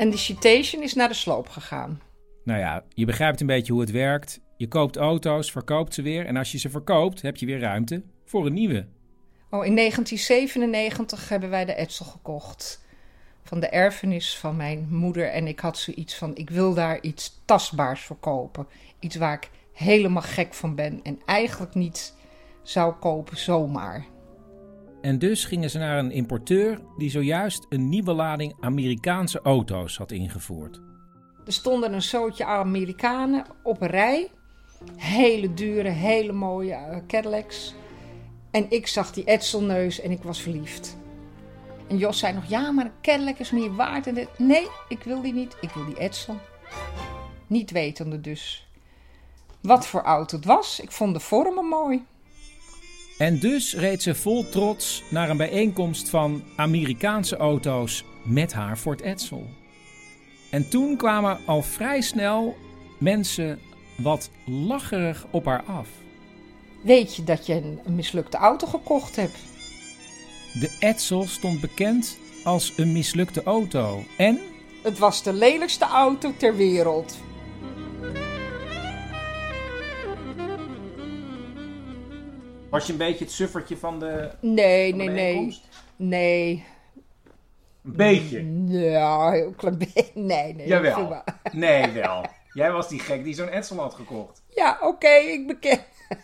Speaker 9: En de Citation is naar de sloop gegaan.
Speaker 5: Nou ja, je begrijpt een beetje hoe het werkt. Je koopt auto's, verkoopt ze weer. En als je ze verkoopt, heb je weer ruimte voor een nieuwe.
Speaker 9: Oh, in negentien zevenennegentig hebben wij de Edsel gekocht. Van de erfenis van mijn moeder. En ik had zoiets van, ik wil daar iets tastbaars voor kopen. Iets waar ik helemaal gek van ben. En eigenlijk niet zou kopen zomaar.
Speaker 5: En dus gingen ze naar een importeur die zojuist een nieuwe lading Amerikaanse auto's had ingevoerd.
Speaker 9: Er stonden een zootje Amerikanen op een rij. Hele dure, hele mooie uh, Cadillacs. En ik zag die Edselneus en ik was verliefd. En Jos zei nog, ja, maar een Cadillac is meer waard. En dit. Nee, ik wil die niet. Ik wil die Edsel. Niet wetende dus wat voor auto het was. Ik vond de vormen mooi.
Speaker 5: En dus reed ze vol trots naar een bijeenkomst van Amerikaanse auto's met haar Ford Edsel. En toen kwamen al vrij snel mensen wat lacherig op haar af.
Speaker 9: Weet je dat je een mislukte auto gekocht hebt?
Speaker 5: De Edsel stond bekend als een mislukte auto. En?
Speaker 9: Het was de lelijkste auto ter wereld.
Speaker 5: Was je een beetje het suffertje van de
Speaker 9: Nee,
Speaker 5: van de
Speaker 9: nee, nee. Nee.
Speaker 5: Een beetje?
Speaker 9: Ja, heel klein beetje. Nee, nee.
Speaker 5: Jawel. Nee, wel. Jij was die gek die zo'n Edsel had gekocht.
Speaker 9: Ja, oké, okay, ik beken.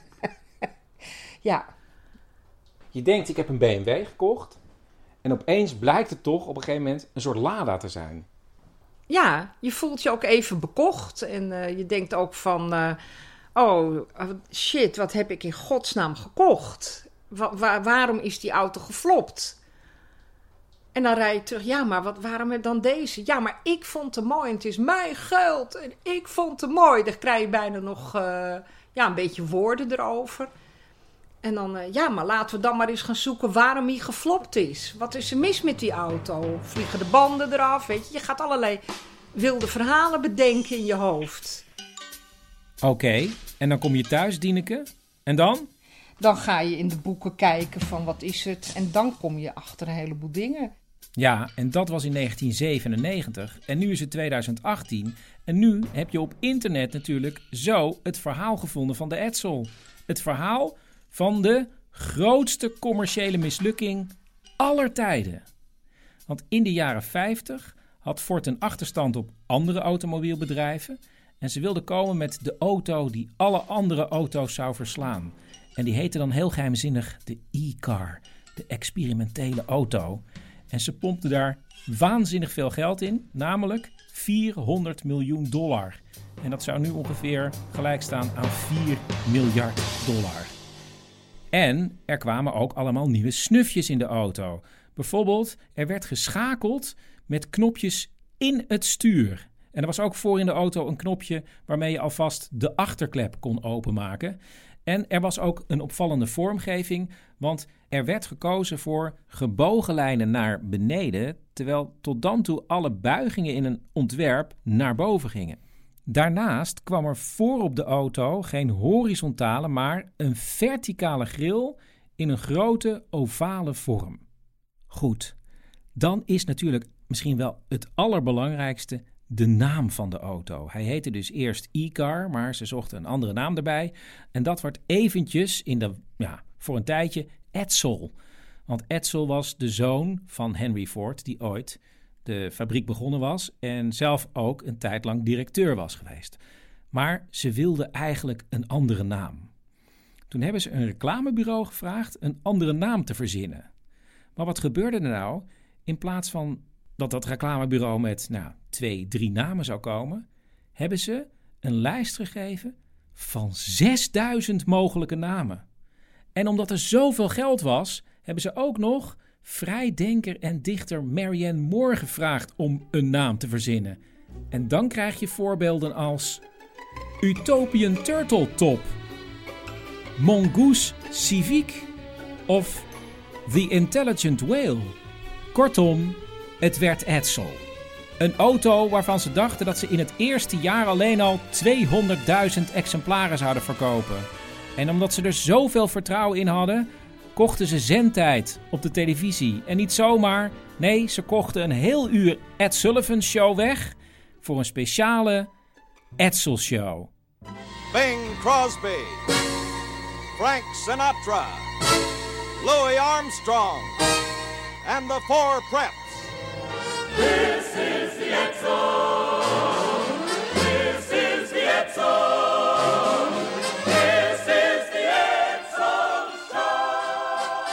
Speaker 9: Ja.
Speaker 5: Je denkt, ik heb een B M W gekocht. En opeens blijkt het toch op een gegeven moment een soort Lada te zijn.
Speaker 9: Ja, je voelt je ook even bekocht. En uh, je denkt ook van... Uh, oh, shit, wat heb ik in godsnaam gekocht? Wa- wa- waarom is die auto geflopt? En dan rijd je terug. Ja, maar wat, waarom dan deze? Ja, maar ik vond het mooi en het is mijn geld. En ik vond het mooi. Dan krijg je bijna nog uh, ja, een beetje woorden erover. En dan, uh, ja, maar laten we dan maar eens gaan zoeken waarom hij geflopt is. Wat is er mis met die auto? Vliegen de banden eraf? Weet je, je gaat allerlei wilde verhalen bedenken in je hoofd.
Speaker 5: Oké, okay, en dan kom je thuis, Dieneke. En dan?
Speaker 9: Dan ga je in de boeken kijken van wat is het. En dan kom je achter een heleboel dingen.
Speaker 5: Ja, en dat was in negentien zevenennegentig. En nu is het tweeduizend achttien. En nu heb je op internet natuurlijk zo het verhaal gevonden van de Edsel. Het verhaal van de grootste commerciële mislukking aller tijden. Want in de jaren vijftig had Ford een achterstand op andere automobielbedrijven. En ze wilden komen met de auto die alle andere auto's zou verslaan. En die heette dan heel geheimzinnig de e-car, de experimentele auto. En ze pompten daar waanzinnig veel geld in, namelijk vierhonderd miljoen dollar. En dat zou nu ongeveer gelijk staan aan vier miljard dollar. En er kwamen ook allemaal nieuwe snufjes in de auto. Bijvoorbeeld, er werd geschakeld met knopjes in het stuur. En er was ook voor in de auto een knopje waarmee je alvast de achterklep kon openmaken. En er was ook een opvallende vormgeving, want er werd gekozen voor gebogen lijnen naar beneden, terwijl tot dan toe alle buigingen in een ontwerp naar boven gingen. Daarnaast kwam er voor op de auto geen horizontale, maar een verticale gril in een grote ovale vorm. Goed, dan is natuurlijk misschien wel het allerbelangrijkste de naam van de auto. Hij heette dus eerst e-car, maar ze zochten een andere naam erbij. En dat werd eventjes in de, ja, voor een tijdje Edsel. Want Edsel was de zoon van Henry Ford, die ooit de fabriek begonnen was en zelf ook een tijd lang directeur was geweest. Maar ze wilden eigenlijk een andere naam. Toen hebben ze een reclamebureau gevraagd een andere naam te verzinnen. Maar wat gebeurde er nou? In plaats van dat dat reclamebureau met nou, twee, drie namen zou komen, hebben ze een lijst gegeven van zesduizend mogelijke namen. En omdat er zoveel geld was, hebben ze ook nog vrijdenker en dichter Marianne Moore gevraagd om een naam te verzinnen. En dan krijg je voorbeelden als Utopian Turtle Top, Mongoose Civic of The Intelligent Whale. Kortom, het werd Edsel. Een auto waarvan ze dachten dat ze in het eerste jaar alleen al tweehonderdduizend exemplaren zouden verkopen. En omdat ze er zoveel vertrouwen in hadden, kochten ze zendtijd op de televisie. En niet zomaar, nee, ze kochten een heel uur Ed Sullivan Show weg voor een speciale Edsel Show.
Speaker 15: Bing Crosby, Frank Sinatra, Louis Armstrong, and the Four Preps. This is the Edsel. This is the Edsel. This is the Edsel Show.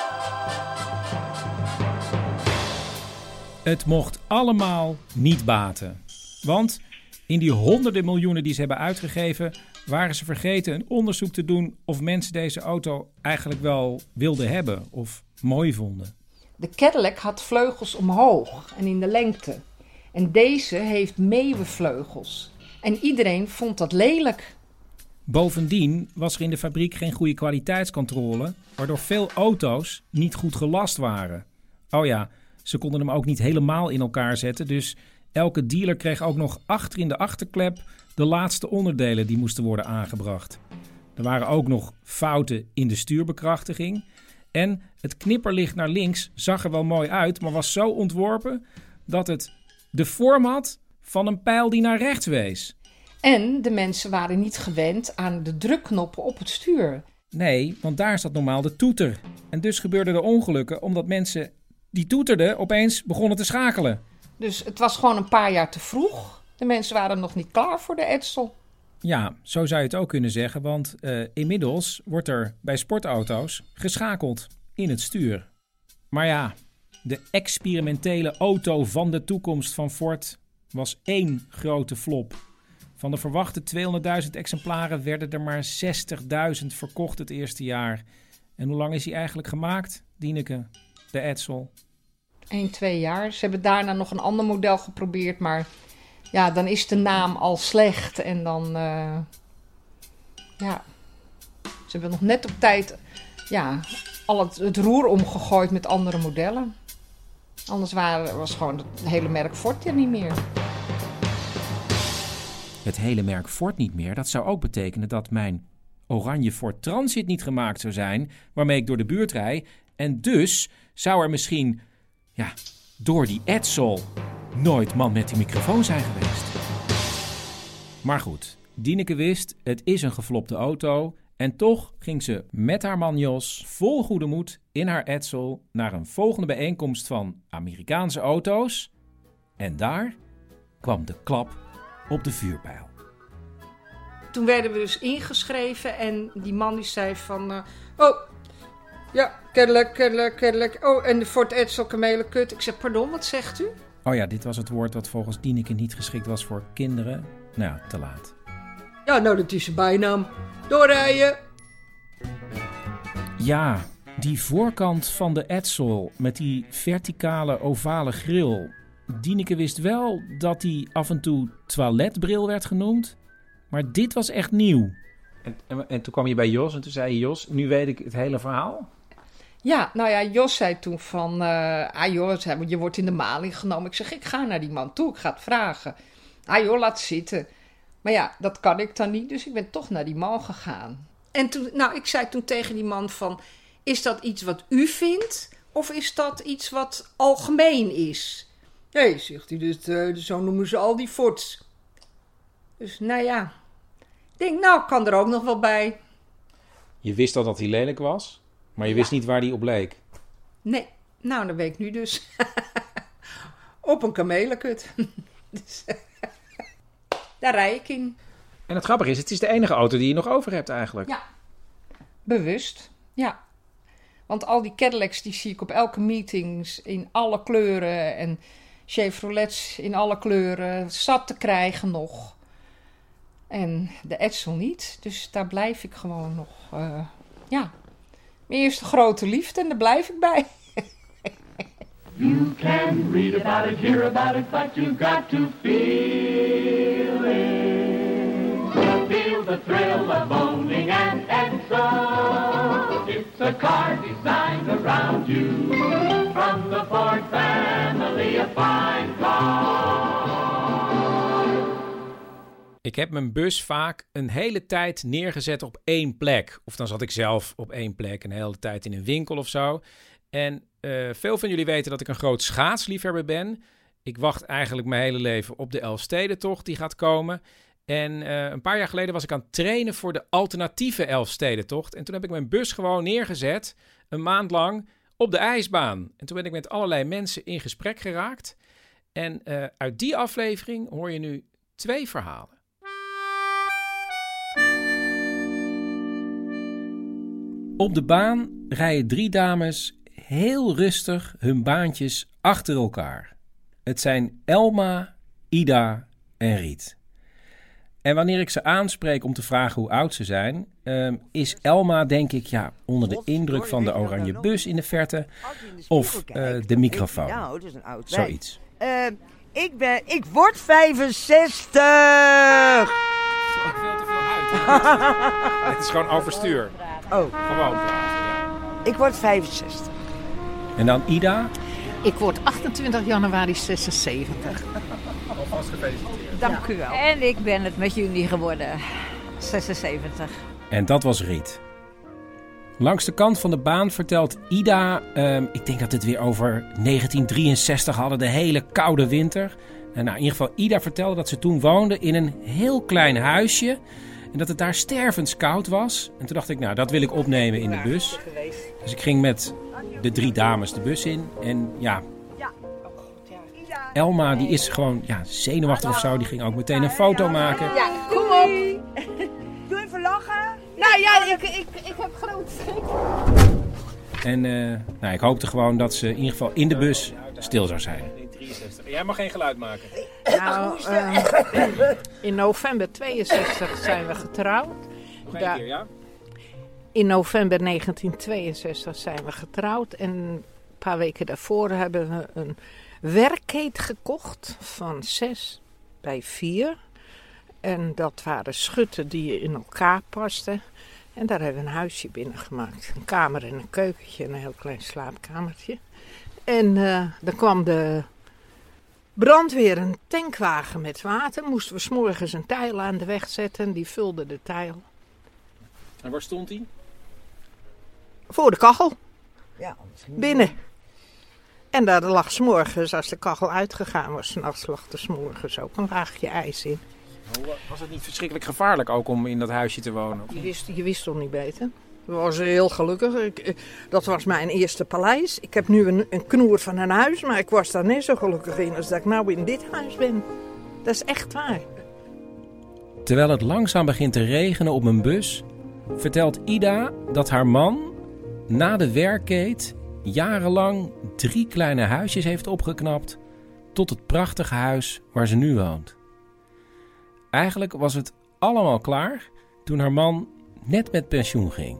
Speaker 5: Het mocht allemaal niet baten. Want in die honderden miljoenen die ze hebben uitgegeven, waren ze vergeten een onderzoek te doen of mensen deze auto eigenlijk wel wilden hebben of mooi vonden.
Speaker 9: De Cadillac had vleugels omhoog en in de lengte. En deze heeft meeuwenvleugels. En iedereen vond dat lelijk.
Speaker 5: Bovendien was er in de fabriek geen goede kwaliteitscontrole, waardoor veel auto's niet goed gelast waren. Oh ja, ze konden hem ook niet helemaal in elkaar zetten, dus elke dealer kreeg ook nog achter in de achterklep de laatste onderdelen die moesten worden aangebracht. Er waren ook nog fouten in de stuurbekrachtiging. En het knipperlicht naar links zag er wel mooi uit, maar was zo ontworpen dat het de vorm had van een pijl die naar rechts wees.
Speaker 9: En de mensen waren niet gewend aan de drukknoppen op het stuur.
Speaker 5: Nee, want daar zat normaal de toeter. En dus gebeurden er ongelukken omdat mensen die toeterden opeens begonnen te schakelen.
Speaker 9: Dus het was gewoon een paar jaar te vroeg. De mensen waren nog niet klaar voor de Edsel.
Speaker 5: Ja, zo zou je het ook kunnen zeggen, want uh, inmiddels wordt er bij sportauto's geschakeld in het stuur. Maar ja, de experimentele auto van de toekomst van Ford was één grote flop. Van de verwachte tweehonderdduizend exemplaren werden er maar zestigduizend verkocht het eerste jaar. En hoe lang is hij eigenlijk gemaakt, Dieneke, de Edsel?
Speaker 9: Eén, twee jaar. Ze hebben daarna nog een ander model geprobeerd, maar ja, dan is de naam al slecht. En dan, uh, ja, ze hebben nog net op tijd, ja, al het, het roer omgegooid met andere modellen. Anders waren, was gewoon het hele merk Ford er niet meer.
Speaker 5: Het hele merk Ford niet meer, dat zou ook betekenen dat mijn oranje Ford Transit niet gemaakt zou zijn, waarmee ik door de buurt rijd. En dus zou er misschien, ja, door die Edsel nooit man met die microfoon zijn geweest. Maar goed, Dieneke wist, het is een geflopte auto. En toch ging ze met haar man Jos vol goede moed in haar Edsel naar een volgende bijeenkomst van Amerikaanse auto's. En daar kwam de klap op de vuurpijl.
Speaker 9: Toen werden we dus ingeschreven en die man die zei van, Uh, oh, ja, Cadillac, Cadillac, Cadillac. Oh, en de Ford Edsel Kamelenkut. Ik zei, pardon, wat zegt u?
Speaker 5: Oh ja, dit was het woord dat volgens Dieneke niet geschikt was voor kinderen. Nou ja, te laat.
Speaker 9: Ja, nou, dat is zijn bijnaam. Doorrijden.
Speaker 5: Ja, die voorkant van de Edsel met die verticale ovale grill. Dieneke wist wel dat die af en toe toiletbril werd genoemd. Maar dit was echt nieuw.
Speaker 3: En, en, en toen kwam je bij Jos en toen zei je, Jos, nu weet ik het hele verhaal.
Speaker 9: Ja, nou ja, Jos zei toen van, uh, ah joh, je wordt in de maling genomen. Ik zeg, ik ga naar die man toe, ik ga het vragen. Ah joh, laat zitten. Maar ja, dat kan ik dan niet, dus ik ben toch naar die man gegaan. En toen, nou, ik zei toen tegen die man van, is dat iets wat u vindt? Of is dat iets wat algemeen is? Nee, zegt hij, dus, uh, zo noemen ze al die Fords. Dus nou ja, ik denk, nou, kan er ook nog wel bij.
Speaker 3: Je wist al dat hij lelijk was, maar je
Speaker 9: ja.
Speaker 3: wist niet waar hij op leek.
Speaker 9: Nee, nou, dat weet ik nu dus. Op een kamelenkut. Dus, daar rij ik in.
Speaker 3: En het grappige is, het is de enige auto die je nog over hebt eigenlijk.
Speaker 9: Ja, bewust, ja. Want al die Cadillacs die zie ik op elke meetings in alle kleuren. En Chevrolets in alle kleuren. Zat te krijgen nog. En de Edsel niet. Dus daar blijf ik gewoon nog, uh, ja. Mijn eerste grote liefde en daar blijf ik bij.
Speaker 16: You can read about it, hear about it, but you've got to feel it. Feel the thrill of owning an Edsel. It's a car designed around you. From the Ford family, a fine car.
Speaker 3: Ik ik heb mijn bus vaak een hele tijd neergezet op één plek. Of dan zat ik zelf op één plek een hele tijd in een winkel of zo. En uh, veel van jullie weten dat ik een groot schaatsliefhebber ben. Ik wacht eigenlijk mijn hele leven op de Elfstedentocht die gaat komen. En uh, een paar jaar geleden was ik aan het trainen voor de alternatieve Elfstedentocht. En toen heb ik mijn bus gewoon neergezet, een maand lang, op de ijsbaan. En toen ben ik met allerlei mensen in gesprek geraakt. En uh, uit die aflevering hoor je nu twee verhalen.
Speaker 5: Op de baan rijden drie dames heel rustig hun baantjes achter elkaar. Het zijn Elma, Ida en Riet. En wanneer ik ze aanspreek om te vragen hoe oud ze zijn, um, is Elma denk ik ja, onder de indruk van de oranje bus in de verte of uh, de microfoon.
Speaker 17: Nou, dat is een oud
Speaker 5: Zoiets.
Speaker 17: Uh, ik ben, ik word vijfenzestig!
Speaker 3: Ik veel te veel uit. Het is gewoon overstuur.
Speaker 17: Oh.
Speaker 3: Gewoon praten, ja.
Speaker 17: Ik word vijfenzestig.
Speaker 5: En dan Ida?
Speaker 18: Ik word achtentwintig januari zesenzeventig.
Speaker 3: Alvast gefeliciteerd.
Speaker 18: Dank u wel.
Speaker 19: En ik ben het met jullie geworden. zesenzeventig.
Speaker 5: En dat was Riet. Langs de kant van de baan vertelt Ida, um, ik denk dat het weer over negentien drieënzestig hadden, de hele koude winter. En nou, in ieder geval, Ida vertelde dat ze toen woonde in een heel klein huisje. En dat het daar stervenskoud was. En toen dacht ik, nou, dat wil ik opnemen in de bus. Dus ik ging met de drie dames de bus in. En ja, Elma die is gewoon ja, zenuwachtig of zo. Die ging ook meteen een foto maken.
Speaker 18: Ja, kom op.
Speaker 17: Doe even lachen.
Speaker 18: Nou ja, ik, ik, ik heb groot schrik.
Speaker 5: En uh, nou, ik hoopte gewoon dat ze in ieder geval in de bus stil zou zijn.
Speaker 3: Jij mag geen geluid maken.
Speaker 18: Nou, uh, in november tweeënzestig zijn we getrouwd.
Speaker 3: Nog één
Speaker 18: Da-
Speaker 3: keer, ja?
Speaker 18: In november negentien tweeënzestig zijn we getrouwd. En een paar weken daarvoor hebben we een werkkeet gekocht van zes bij vier. En dat waren schutten die in elkaar pasten. En daar hebben we een huisje binnen gemaakt. Een kamer en een keukentje en een heel klein slaapkamertje. En uh, dan kwam de brandweer een tankwagen met water. Moesten we 's morgens een tijl aan de weg zetten. Die vulde de tijl.
Speaker 3: En waar stond hij?
Speaker 18: Voor de kachel.
Speaker 17: Ja,
Speaker 18: binnen. En daar lag 's morgens, als de kachel uitgegaan was, 's nachts lag er 's morgens ook een laagje ijs in.
Speaker 3: Was het niet verschrikkelijk gevaarlijk ook om in dat huisje te wonen?
Speaker 18: Je wist, je wist toch niet beter? We waren heel gelukkig. Ik, dat was mijn eerste paleis. Ik heb nu een, een knoer van een huis, maar ik was daar net zo gelukkig in als dat ik nou in dit huis ben. Dat is echt waar.
Speaker 5: Terwijl het langzaam begint te regenen op mijn bus, vertelt Ida dat haar man na de werkkeet jarenlang drie kleine huisjes heeft opgeknapt tot het prachtige huis waar ze nu woont. Eigenlijk was het allemaal klaar toen haar man net met pensioen ging.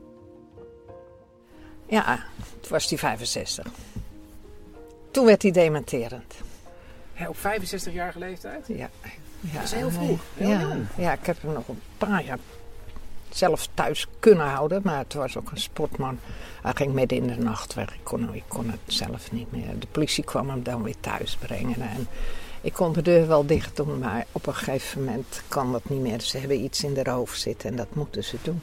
Speaker 18: Ja, toen was hij vijfenzestig. Toen werd hij dementerend.
Speaker 3: Hè, op vijfenzestigjarige leeftijd?
Speaker 18: Ja. ja.
Speaker 3: Dat is heel vroeg. Heel
Speaker 18: ja,
Speaker 3: jong.
Speaker 18: ja, ik heb hem nog een paar jaar zelf thuis kunnen houden. Maar het was ook een sportman. Hij ging midden in de nacht weg. Ik kon, ik kon het zelf niet meer. De politie kwam hem dan weer thuis brengen. En ik kon de deur wel dicht doen, maar op een gegeven moment kan dat niet meer. Ze hebben iets in haar hoofd zitten en dat moeten ze doen.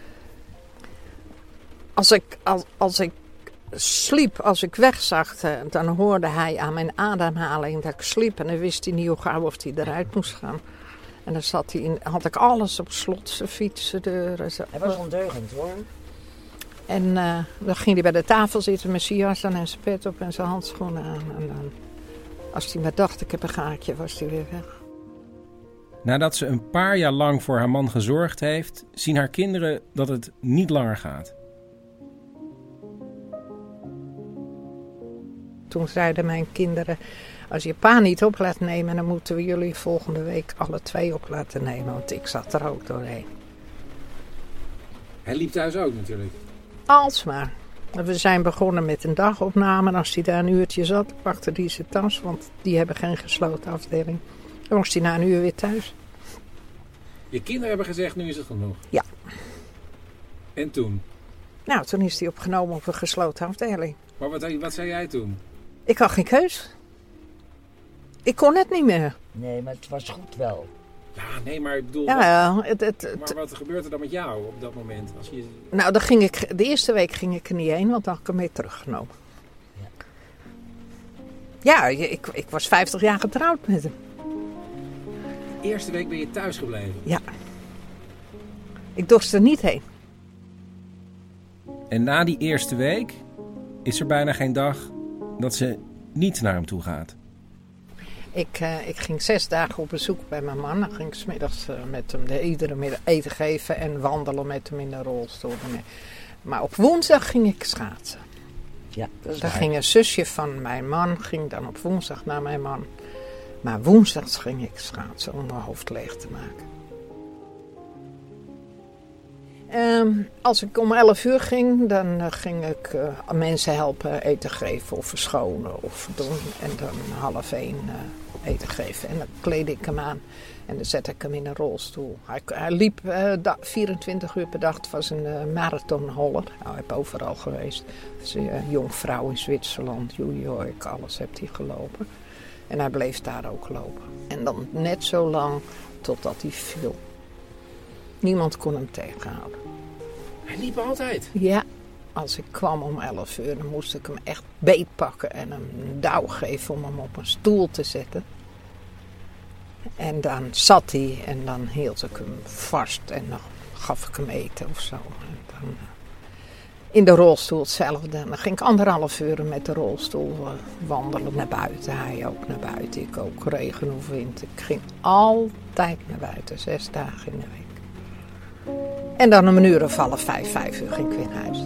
Speaker 18: Als ik, als, als ik sliep, als ik wegzag, dan hoorde hij aan mijn ademhaling dat ik sliep. En dan wist hij niet hoe gauw of hij eruit moest gaan. En dan zat hij in, had ik alles op slot, zijn fiets, zijn deuren. Zo.
Speaker 17: Hij was ondeugend hoor.
Speaker 18: En uh, dan ging hij bij de tafel zitten met zijn jas aan en zijn pet op en zijn handschoenen aan. En dan, als hij maar dacht, ik heb een gaatje, was hij weer weg.
Speaker 5: Nadat ze een paar jaar lang voor haar man gezorgd heeft, zien haar kinderen dat het niet langer gaat.
Speaker 18: Toen zeiden mijn kinderen, als je pa niet op laat nemen, dan moeten we jullie volgende week alle twee op laten nemen. Want ik zat er ook doorheen.
Speaker 3: Hij liep thuis ook natuurlijk.
Speaker 18: Alsmaar. We zijn begonnen met een dagopname. En als hij daar een uurtje zat, pakte hij zijn tas. Want die hebben geen gesloten afdeling. Dan moest hij na een uur weer thuis.
Speaker 3: Je kinderen hebben gezegd, nu is het genoeg.
Speaker 18: Ja.
Speaker 3: En toen?
Speaker 18: Nou, toen is hij opgenomen op een gesloten afdeling.
Speaker 3: Maar wat, wat zei jij toen?
Speaker 18: Ik had geen keus. Ik kon het niet meer.
Speaker 17: Nee, maar het was goed wel.
Speaker 5: Ja, nee, maar ik bedoel...
Speaker 18: Ja,
Speaker 5: wat,
Speaker 18: het, het, het,
Speaker 5: maar wat gebeurt er dan met jou op dat moment? Als je...
Speaker 18: Nou, dan ging ik, de eerste week ging ik er niet heen, want dan had ik hem mee teruggenomen. Ja, ik, ik was vijftig jaar getrouwd met hem.
Speaker 5: De eerste week ben je thuis gebleven?
Speaker 18: Ja. Ik dorst er niet heen.
Speaker 5: En na die eerste week is er bijna geen dag dat ze niet naar hem toe gaat.
Speaker 18: Ik, uh, ik ging zes dagen op bezoek bij mijn man. Dan ging ik 's middags uh, met hem de iedere middag eten geven en wandelen met hem in de rolstoel. Maar op woensdag ging ik schaatsen.
Speaker 17: Ja, dat is
Speaker 18: Dan
Speaker 17: waar.
Speaker 18: ging een zusje van mijn man, ging dan op woensdag naar mijn man. Maar woensdags ging ik schaatsen om mijn hoofd leeg te maken. Um, als ik om elf uur ging, dan uh, ging ik uh, mensen helpen eten geven of verschonen of doen. En dan half één uh, eten geven. En dan kleedde ik hem aan en dan zette ik hem in een rolstoel. Hij, hij liep uh, da, vierentwintig uur per dag. Het was een uh, marathonholler. Nou, ik heb overal geweest. Dus een uh, jong vrouw in Zwitserland, New York, alles heeft hij gelopen. En hij bleef daar ook lopen. En dan net zo lang totdat hij viel. Niemand kon hem tegenhouden.
Speaker 5: Hij liep altijd?
Speaker 18: Ja, als ik kwam om elf uur, dan moest ik hem echt beetpakken en hem een douw geven om hem op een stoel te zetten. En dan zat hij en dan hield ik hem vast en dan gaf ik hem eten of zo. En dan in de rolstoel hetzelfde. En dan ging ik anderhalf uur met de rolstoel wandelen naar buiten. Hij ook naar buiten, ik ook, regen of wind. Ik ging altijd naar buiten, zes dagen in de week. En dan om een uur of half vijf, vijf uur ging ik weer naar huis.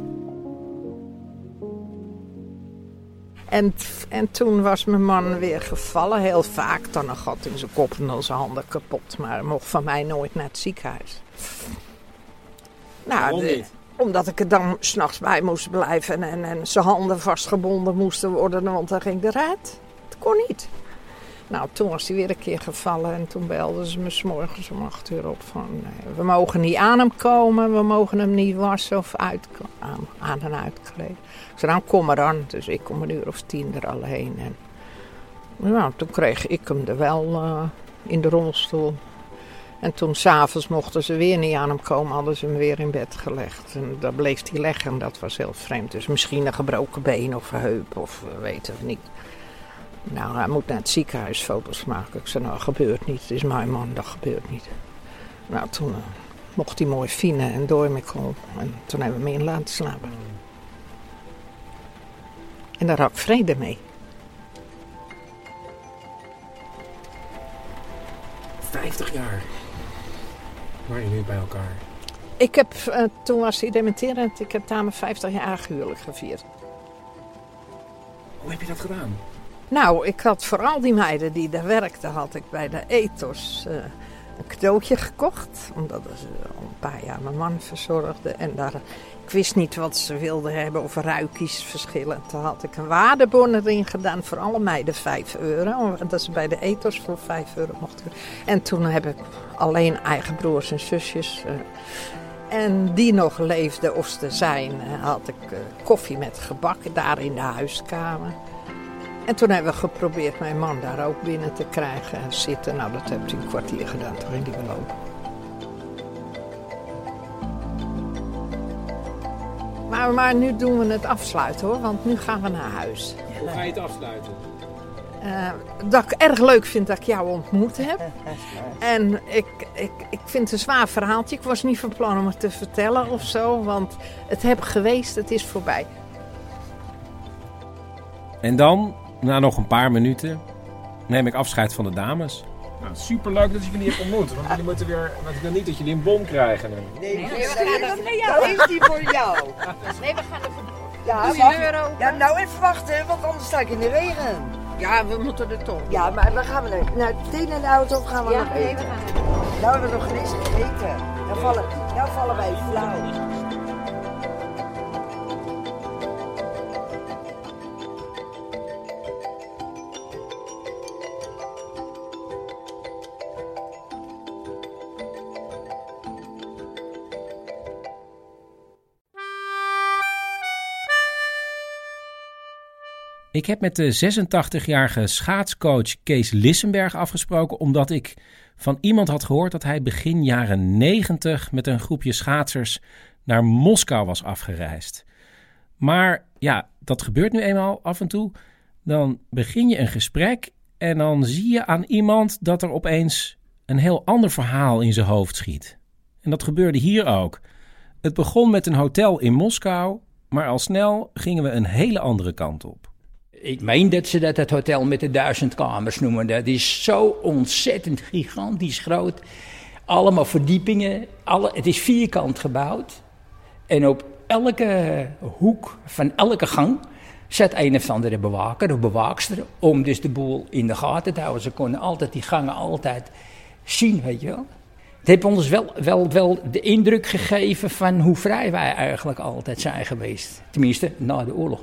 Speaker 18: En, en toen was mijn man weer gevallen, heel vaak. Dan een gat in zijn kop en dan zijn handen kapot. Maar hij mocht van mij nooit naar het ziekenhuis. Nou,
Speaker 5: Waarom
Speaker 18: de,
Speaker 5: niet?
Speaker 18: Omdat ik er dan 's nachts bij moest blijven en, en zijn handen vastgebonden moesten worden, want dan ging eruit. Het kon niet. Nou, toen was hij weer een keer gevallen en toen belden ze me 's morgens om acht uur op van... Nee, we mogen niet aan hem komen, we mogen hem niet wassen of uit, aan, aan en uitkleden. Ik zei, nou kom maar aan. Dus ik om een uur of tien er alleen. En nou, toen kreeg ik hem er wel uh, in de rolstoel. En toen s'avonds mochten ze weer niet aan hem komen, hadden ze hem weer in bed gelegd. En daar bleef hij leggen en dat was heel vreemd. Dus misschien een gebroken been of een heup of uh, weet het niet. Nou, hij moet naar het ziekenhuis foto's maken. Ik zei, nou, dat gebeurt niet. Het is mijn man, dat gebeurt niet. Nou, toen uh, mocht hij morfine en Dormicol. En toen hebben we hem in laten slapen. En daar had ik vrede mee.
Speaker 5: vijftig jaar waren jullie bij elkaar.
Speaker 18: Ik heb, uh, toen was hij dementerend, ik heb daar mijn vijftig jaar huwelijk gevierd.
Speaker 5: Hoe heb je dat gedaan?
Speaker 18: Nou, ik had voor al die meiden die daar werkten, had ik bij de Ethos uh, een cadeautje gekocht. Omdat ze al een paar jaar mijn man verzorgde. En daar, ik wist niet wat ze wilden hebben of ruikies verschillen. Toen had ik een waardebon erin gedaan voor alle meiden vijf euro. Dat ze bij de Ethos voor vijf euro mochten. En toen heb ik alleen eigen broers en zusjes... Uh, En die nog leefden of ze zijn, had ik uh, koffie met gebak daar in de huiskamer. En toen hebben we geprobeerd mijn man daar ook binnen te krijgen en zitten. Nou, dat heb ik een kwartier gedaan, toen ging hij weer lopen. Maar, maar nu doen we het afsluiten hoor, want nu gaan we naar huis.
Speaker 5: Hoe ga je het afsluiten?
Speaker 18: Uh, dat ik erg leuk vind dat ik jou ontmoet heb. En ik, ik, ik vind het een zwaar verhaaltje. Ik was niet van plan om het te vertellen of zo. Want het heb geweest, het is voorbij.
Speaker 5: En dan, na nog een paar minuten, neem ik afscheid van de dames. Nou, superleuk dat ik jullie heb ontmoet. Want jullie moeten weer, want ik wil niet dat jullie een bom krijgen.
Speaker 17: Nee,
Speaker 18: Nee,
Speaker 17: we
Speaker 18: we
Speaker 17: gaan
Speaker 18: gaan
Speaker 17: er
Speaker 18: er-
Speaker 17: naar jou. Dat is die voor jou.
Speaker 18: Nee, we gaan er
Speaker 17: Ja,
Speaker 18: Doe je
Speaker 17: wacht.
Speaker 18: deur open?
Speaker 17: Ja, nou even wachten, want anders sta ik in de regen.
Speaker 18: Ja, we moeten er toch.
Speaker 17: Ja, maar dan gaan we naar, naar meteen naar de auto of gaan we
Speaker 18: Ja,
Speaker 17: nog
Speaker 18: nee, we
Speaker 17: eten?
Speaker 18: gaan
Speaker 17: Nou hebben we nog geen eens gegeten. Dan vallen, nou vallen wij flauw.
Speaker 5: Ik heb met de zesentachtigjarige schaatscoach Kees Lissenberg afgesproken, omdat ik van iemand had gehoord dat hij begin jaren negentig met een groepje schaatsers naar Moskou was afgereisd. Maar ja, dat gebeurt nu eenmaal af en toe. Dan begin je een gesprek en dan zie je aan iemand dat er opeens een heel ander verhaal in zijn hoofd schiet. En dat gebeurde hier ook. Het begon met een hotel in Moskou, maar al snel gingen we een hele andere kant op.
Speaker 20: Ik meen dat ze dat het hotel met de duizend kamers noemen. Dat is zo ontzettend gigantisch groot. Allemaal verdiepingen. Alle, het is vierkant gebouwd. En op elke hoek van elke gang zat een of andere bewaker of bewaakster om dus de boel in de gaten te houden. Ze konden altijd die gangen altijd zien, weet je wel. Het heeft ons wel, wel, wel de indruk gegeven van hoe vrij wij eigenlijk altijd zijn geweest. Tenminste, na de oorlog.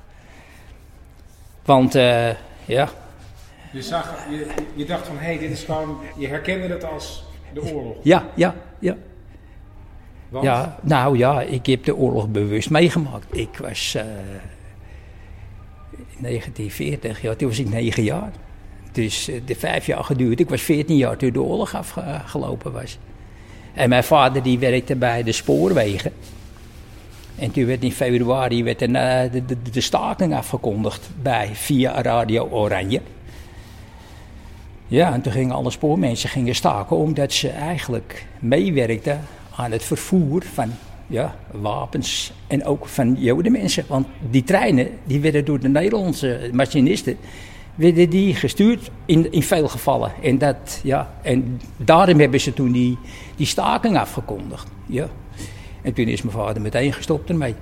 Speaker 20: Want, uh, ja...
Speaker 5: Je, zag, je, je dacht van, hé, hey, dit is gewoon... Je herkende het als de oorlog.
Speaker 20: Ja, ja, ja.
Speaker 5: Want?
Speaker 20: Ja, nou ja, ik heb de oorlog bewust meegemaakt. Ik was... Uh, negentien veertig, ja, toen was ik negen jaar. Dus uh, de vijf jaar geduurd. Ik was veertien jaar toen de oorlog afgelopen was. En mijn vader die werkte bij de spoorwegen. En toen werd in februari werd de, de, de, de staking afgekondigd bij via Radio Oranje. Ja, en toen gingen alle spoormensen gingen staken omdat ze eigenlijk meewerkten aan het vervoer van ja, wapens en ook van Jodenmensen. Want die treinen die werden door de Nederlandse machinisten werden die gestuurd in, in veel gevallen. En, dat, ja, en daarom hebben ze toen die, die staking afgekondigd. Ja. En toen is mijn vader meteen gestopt ermee.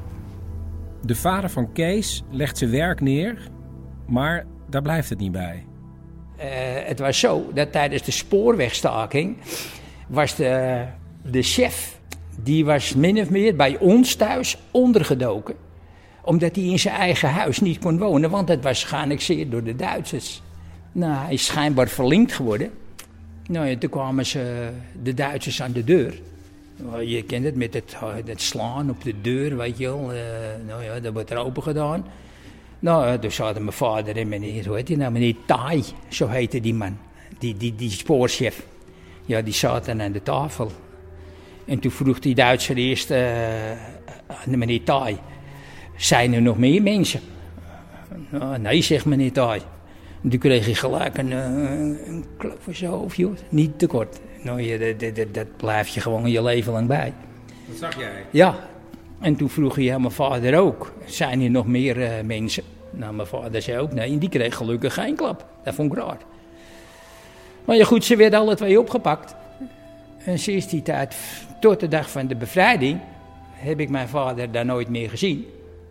Speaker 5: De vader van Kees legt zijn werk neer, maar daar blijft het niet bij.
Speaker 20: Uh, het was zo dat tijdens de spoorwegstaking was de, de chef, die was min of meer bij ons thuis ondergedoken. Omdat hij in zijn eigen huis niet kon wonen, want het was geannexeerd door de Duitsers. Nou, hij is schijnbaar verlinkt geworden. Nou ja, toen kwamen ze de Duitsers aan de deur. Je kent het met het, het slaan op de deur, weet je wel. Uh, nou ja, dat wordt er open gedaan. Nou, toen zaten mijn vader en meneer, hoe heet hij nou, meneer Tai, zo heette die man. Die, die, die spoorchef. Ja, die zaten aan de tafel. En toen vroeg die Duitser eerst uh, aan meneer Tai, zijn er nog meer mensen? Nou, nee, zegt meneer Tai. En toen kreeg hij gelijk een, uh, een klap voor zijn hoofd, joh. Niet te kort. Nou, je, dat, dat, dat blijf je gewoon je leven lang bij.
Speaker 5: Dat zag jij?
Speaker 20: Ja. En toen vroeg hij aan mijn vader ook, zijn er nog meer uh, mensen? Nou, mijn vader zei ook nee, en die kreeg gelukkig geen klap. Dat vond ik raar. Maar ja goed, ze werden alle twee opgepakt. En sinds die tijd, tot de dag van de bevrijding, heb ik mijn vader daar nooit meer gezien.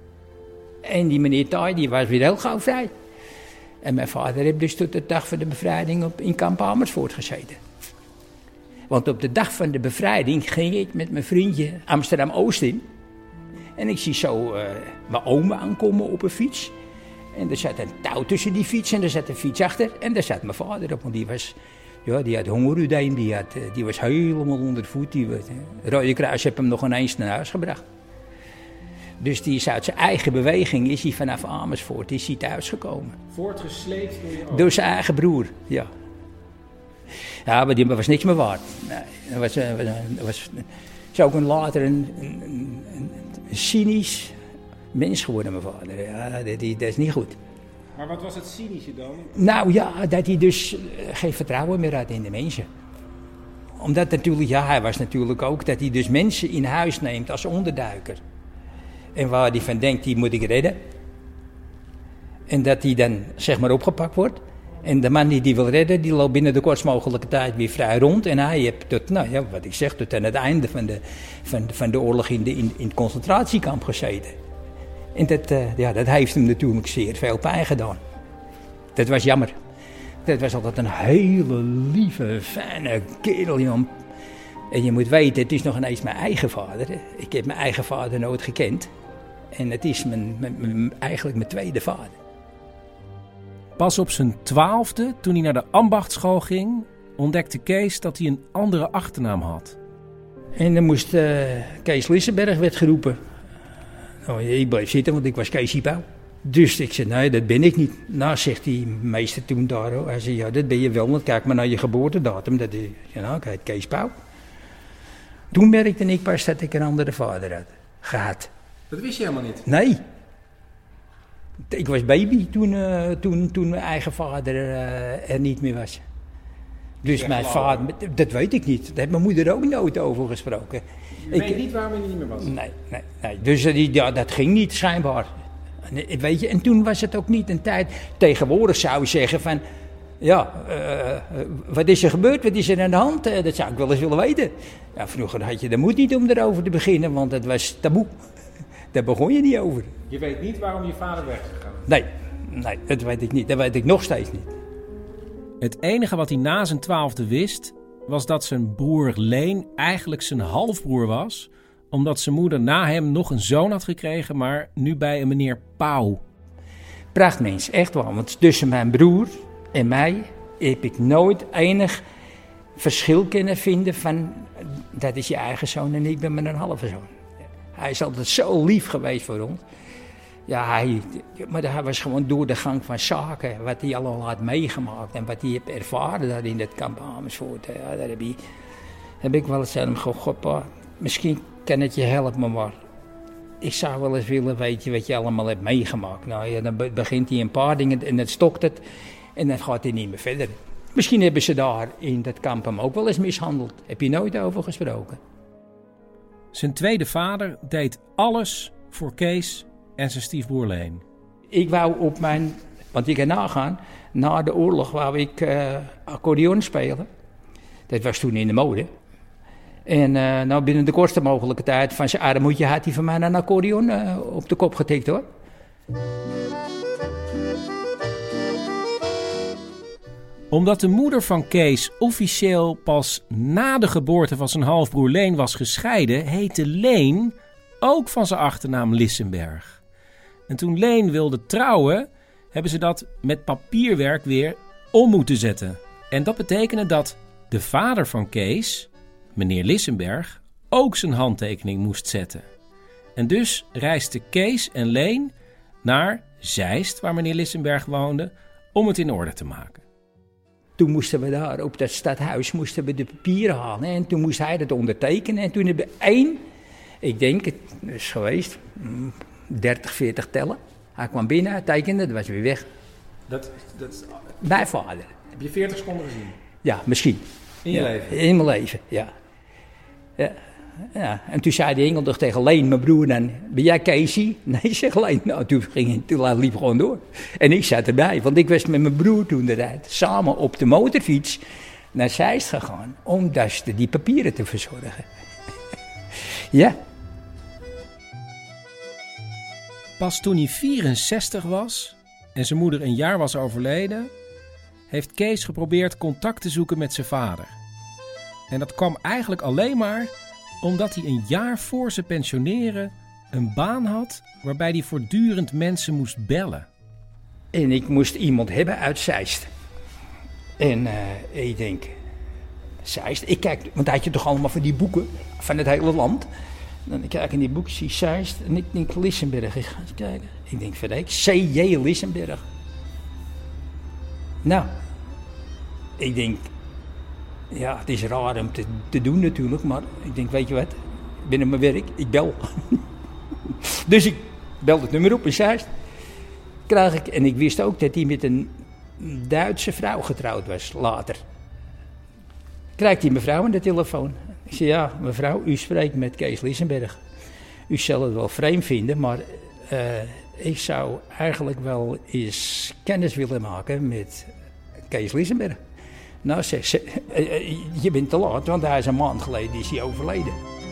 Speaker 20: En die meneer Tai, die was weer heel gauw vrij. En mijn vader heeft dus tot de dag van de bevrijding op, in kamp Amersfoort gezeten. Want op de dag van de bevrijding ging ik met mijn vriendje Amsterdam-Oost in. En ik zie zo uh, mijn oma aankomen op een fiets. En er zat een touw tussen die fiets en er zat een fiets achter. En daar zat mijn vader op, want die was... Ja, die had hongerudeem, die, had, die was helemaal onder de voet. Die, het Rode Kruis heeft hem nog ineens naar huis gebracht. Dus die is uit zijn eigen beweging, is hij vanaf Amersfoort, is hij thuisgekomen.
Speaker 5: Voortgesleept door je oom?
Speaker 20: Door zijn eigen broer, ja. Ja, maar die was niks meer waard. Nee, dat was, dat was, is ook een later een, een, een, een cynisch mens geworden, mijn vader. Ja, dat, dat is niet goed.
Speaker 5: Maar wat was het cynische dan?
Speaker 20: Nou ja, dat hij dus geen vertrouwen meer had in de mensen. Omdat natuurlijk, ja, hij was natuurlijk ook dat hij dus mensen in huis neemt als onderduiker. En waar hij van denkt, die moet ik redden. En dat hij dan, zeg maar, opgepakt wordt. En de man die die wil redden, die loopt binnen de kortst mogelijke tijd weer vrij rond. En hij heeft tot, nou ja, wat ik zeg, tot aan het einde van de, van, van de oorlog in, de, in, in het concentratiekamp gezeten. En dat, uh, ja, dat heeft hem natuurlijk zeer veel pijn gedaan. Dat was jammer. Dat was altijd een hele lieve, fijne kerel, Jan. En je moet weten, het is nog ineens mijn eigen vader. Ik heb mijn eigen vader nooit gekend. En het is mijn, mijn, mijn, eigenlijk mijn tweede vader.
Speaker 5: Pas op zijn twaalfde, toen hij naar de ambachtschool ging, ontdekte Kees dat hij een andere achternaam had.
Speaker 20: En dan moest uh, Kees Lissenberg werd geroepen. Oh, ik bleef zitten, want ik was Kees Pauw. Dus ik zei, nee, dat ben ik niet. Nou, zegt die meester toen daar, hij zei, ja, dat ben je wel, want kijk maar naar je geboortedatum. Dat is, ja, nou, ik heet Kees Pauw. Toen merkte ik pas dat ik een andere vader had gehad.
Speaker 3: Dat wist je helemaal niet?
Speaker 20: Nee. Ik was baby toen, uh, toen, toen mijn eigen vader uh, er niet meer was. Dus
Speaker 3: ja,
Speaker 20: mijn
Speaker 3: geloof.
Speaker 20: vader, dat weet ik niet. Daar heeft mijn moeder ook nooit over gesproken.
Speaker 3: Je
Speaker 20: ik,
Speaker 3: weet niet waarom hij er niet meer was?
Speaker 20: Nee, nee, nee. Dus uh, ja, dat ging niet, schijnbaar. En, weet je, en toen was het ook niet een tijd. Tegenwoordig zou je zeggen van, ja, uh, wat is er gebeurd? Wat is er aan de hand? Uh, dat zou ik wel eens willen weten. Ja, vroeger had je de moed niet om erover te beginnen, want het was taboe. Daar begon je niet over.
Speaker 3: Je weet niet waarom je vader weg is gegaan?
Speaker 20: Nee, nee, dat weet ik niet. Dat weet ik nog steeds niet.
Speaker 5: Het enige wat hij na zijn twaalfde wist, was dat zijn broer Leen eigenlijk zijn halfbroer was, omdat zijn moeder na hem nog een zoon had gekregen, maar nu bij een meneer Pauw.
Speaker 20: Prachtmens, echt wel. Want tussen mijn broer en mij heb ik nooit enig verschil kunnen vinden van, dat is je eigen zoon en ik ben mijn halve zoon. Hij is altijd zo lief geweest voor ons. Ja, hij, maar hij was gewoon door de gang van zaken, wat hij allemaal had meegemaakt en wat hij heeft ervaren daar in het kamp Amersfoort. Ja, daar heb, hij, heb ik wel eens aan hem gezegd, God, pa, misschien kan het je helpen, maar ik zou wel eens willen weten wat je allemaal hebt meegemaakt. Nou ja, dan begint hij een paar dingen en dan stokt het en dan gaat hij niet meer verder. Misschien hebben ze daar in dat kamp hem ook wel eens mishandeld. Heb je nooit over gesproken?
Speaker 5: Zijn tweede vader deed alles voor Kees en zijn stiefbroer Leen.
Speaker 20: Ik wou op mijn, want ik kan nagaan, na de oorlog wou ik uh, accordeon spelen. Dat was toen in de mode. En uh, nou binnen de kortste mogelijke tijd van zijn armoedje had hij van mij een accordeon uh, op de kop getikt hoor.
Speaker 5: Omdat de moeder van Kees officieel pas na de geboorte van zijn halfbroer Leen was gescheiden, heette Leen ook van zijn achternaam Lissenberg. En toen Leen wilde trouwen, hebben ze dat met papierwerk weer om moeten zetten. En dat betekende dat de vader van Kees, meneer Lissenberg, ook zijn handtekening moest zetten. En dus reisden Kees en Leen naar Zeist, waar meneer Lissenberg woonde, om het in orde te maken.
Speaker 20: Toen moesten we daar op dat stadhuis moesten we de papieren halen en toen moest hij dat ondertekenen. En toen hebben we één, ik denk het is geweest, dertig, veertig tellen. Hij kwam binnen, hij tekende, dat was weer weg.
Speaker 3: Dat, dat...
Speaker 20: Mijn vader.
Speaker 3: Heb je veertig seconden gezien?
Speaker 20: Ja, misschien.
Speaker 3: In je
Speaker 20: ja,
Speaker 3: leven?
Speaker 20: In mijn leven, ja. ja. Ja. En toen zei de engel toch tegen Leen, mijn broer, dan, ben jij Casey? Nee, zeg Leen. Nou, toen, ging, toen liep gewoon door. En ik zat erbij, want ik was met mijn broer toen de tijd samen op de motorfiets naar Zeist gegaan om dus die papieren te verzorgen. Ja.
Speaker 5: Pas toen hij vierenzestig was en zijn moeder een jaar was overleden, heeft Kees geprobeerd contact te zoeken met zijn vader. En dat kwam eigenlijk alleen maar omdat hij een jaar voor zijn pensioneren een baan had waarbij hij voortdurend mensen moest bellen.
Speaker 20: En ik moest iemand hebben uit Zeist. En uh, ik denk, Zeist, ik kijk, want hij had je toch allemaal van die boeken van het hele land. Dan kijk ik in die boeken, zie Zeist en ik denk Lissenberg. Ik ga eens kijken. Ik denk verrek, C J Lissenberg. Nou, ik denk, ja, het is raar om te, te doen natuurlijk, maar ik denk, weet je wat, binnen mijn werk, ik bel. Dus ik bel het nummer op in Zeist. Krijg ik, en ik wist ook dat hij met een Duitse vrouw getrouwd was, later. Krijgt die mevrouw aan de telefoon. Ik zei, ja, mevrouw, u spreekt met Kees Lissenberg. U zal het wel vreemd vinden, maar uh, ik zou eigenlijk wel eens kennis willen maken met Kees Lissenberg. Nou, zeg ze, uh, je bent te laat, want hij is een maand geleden is hij overleden.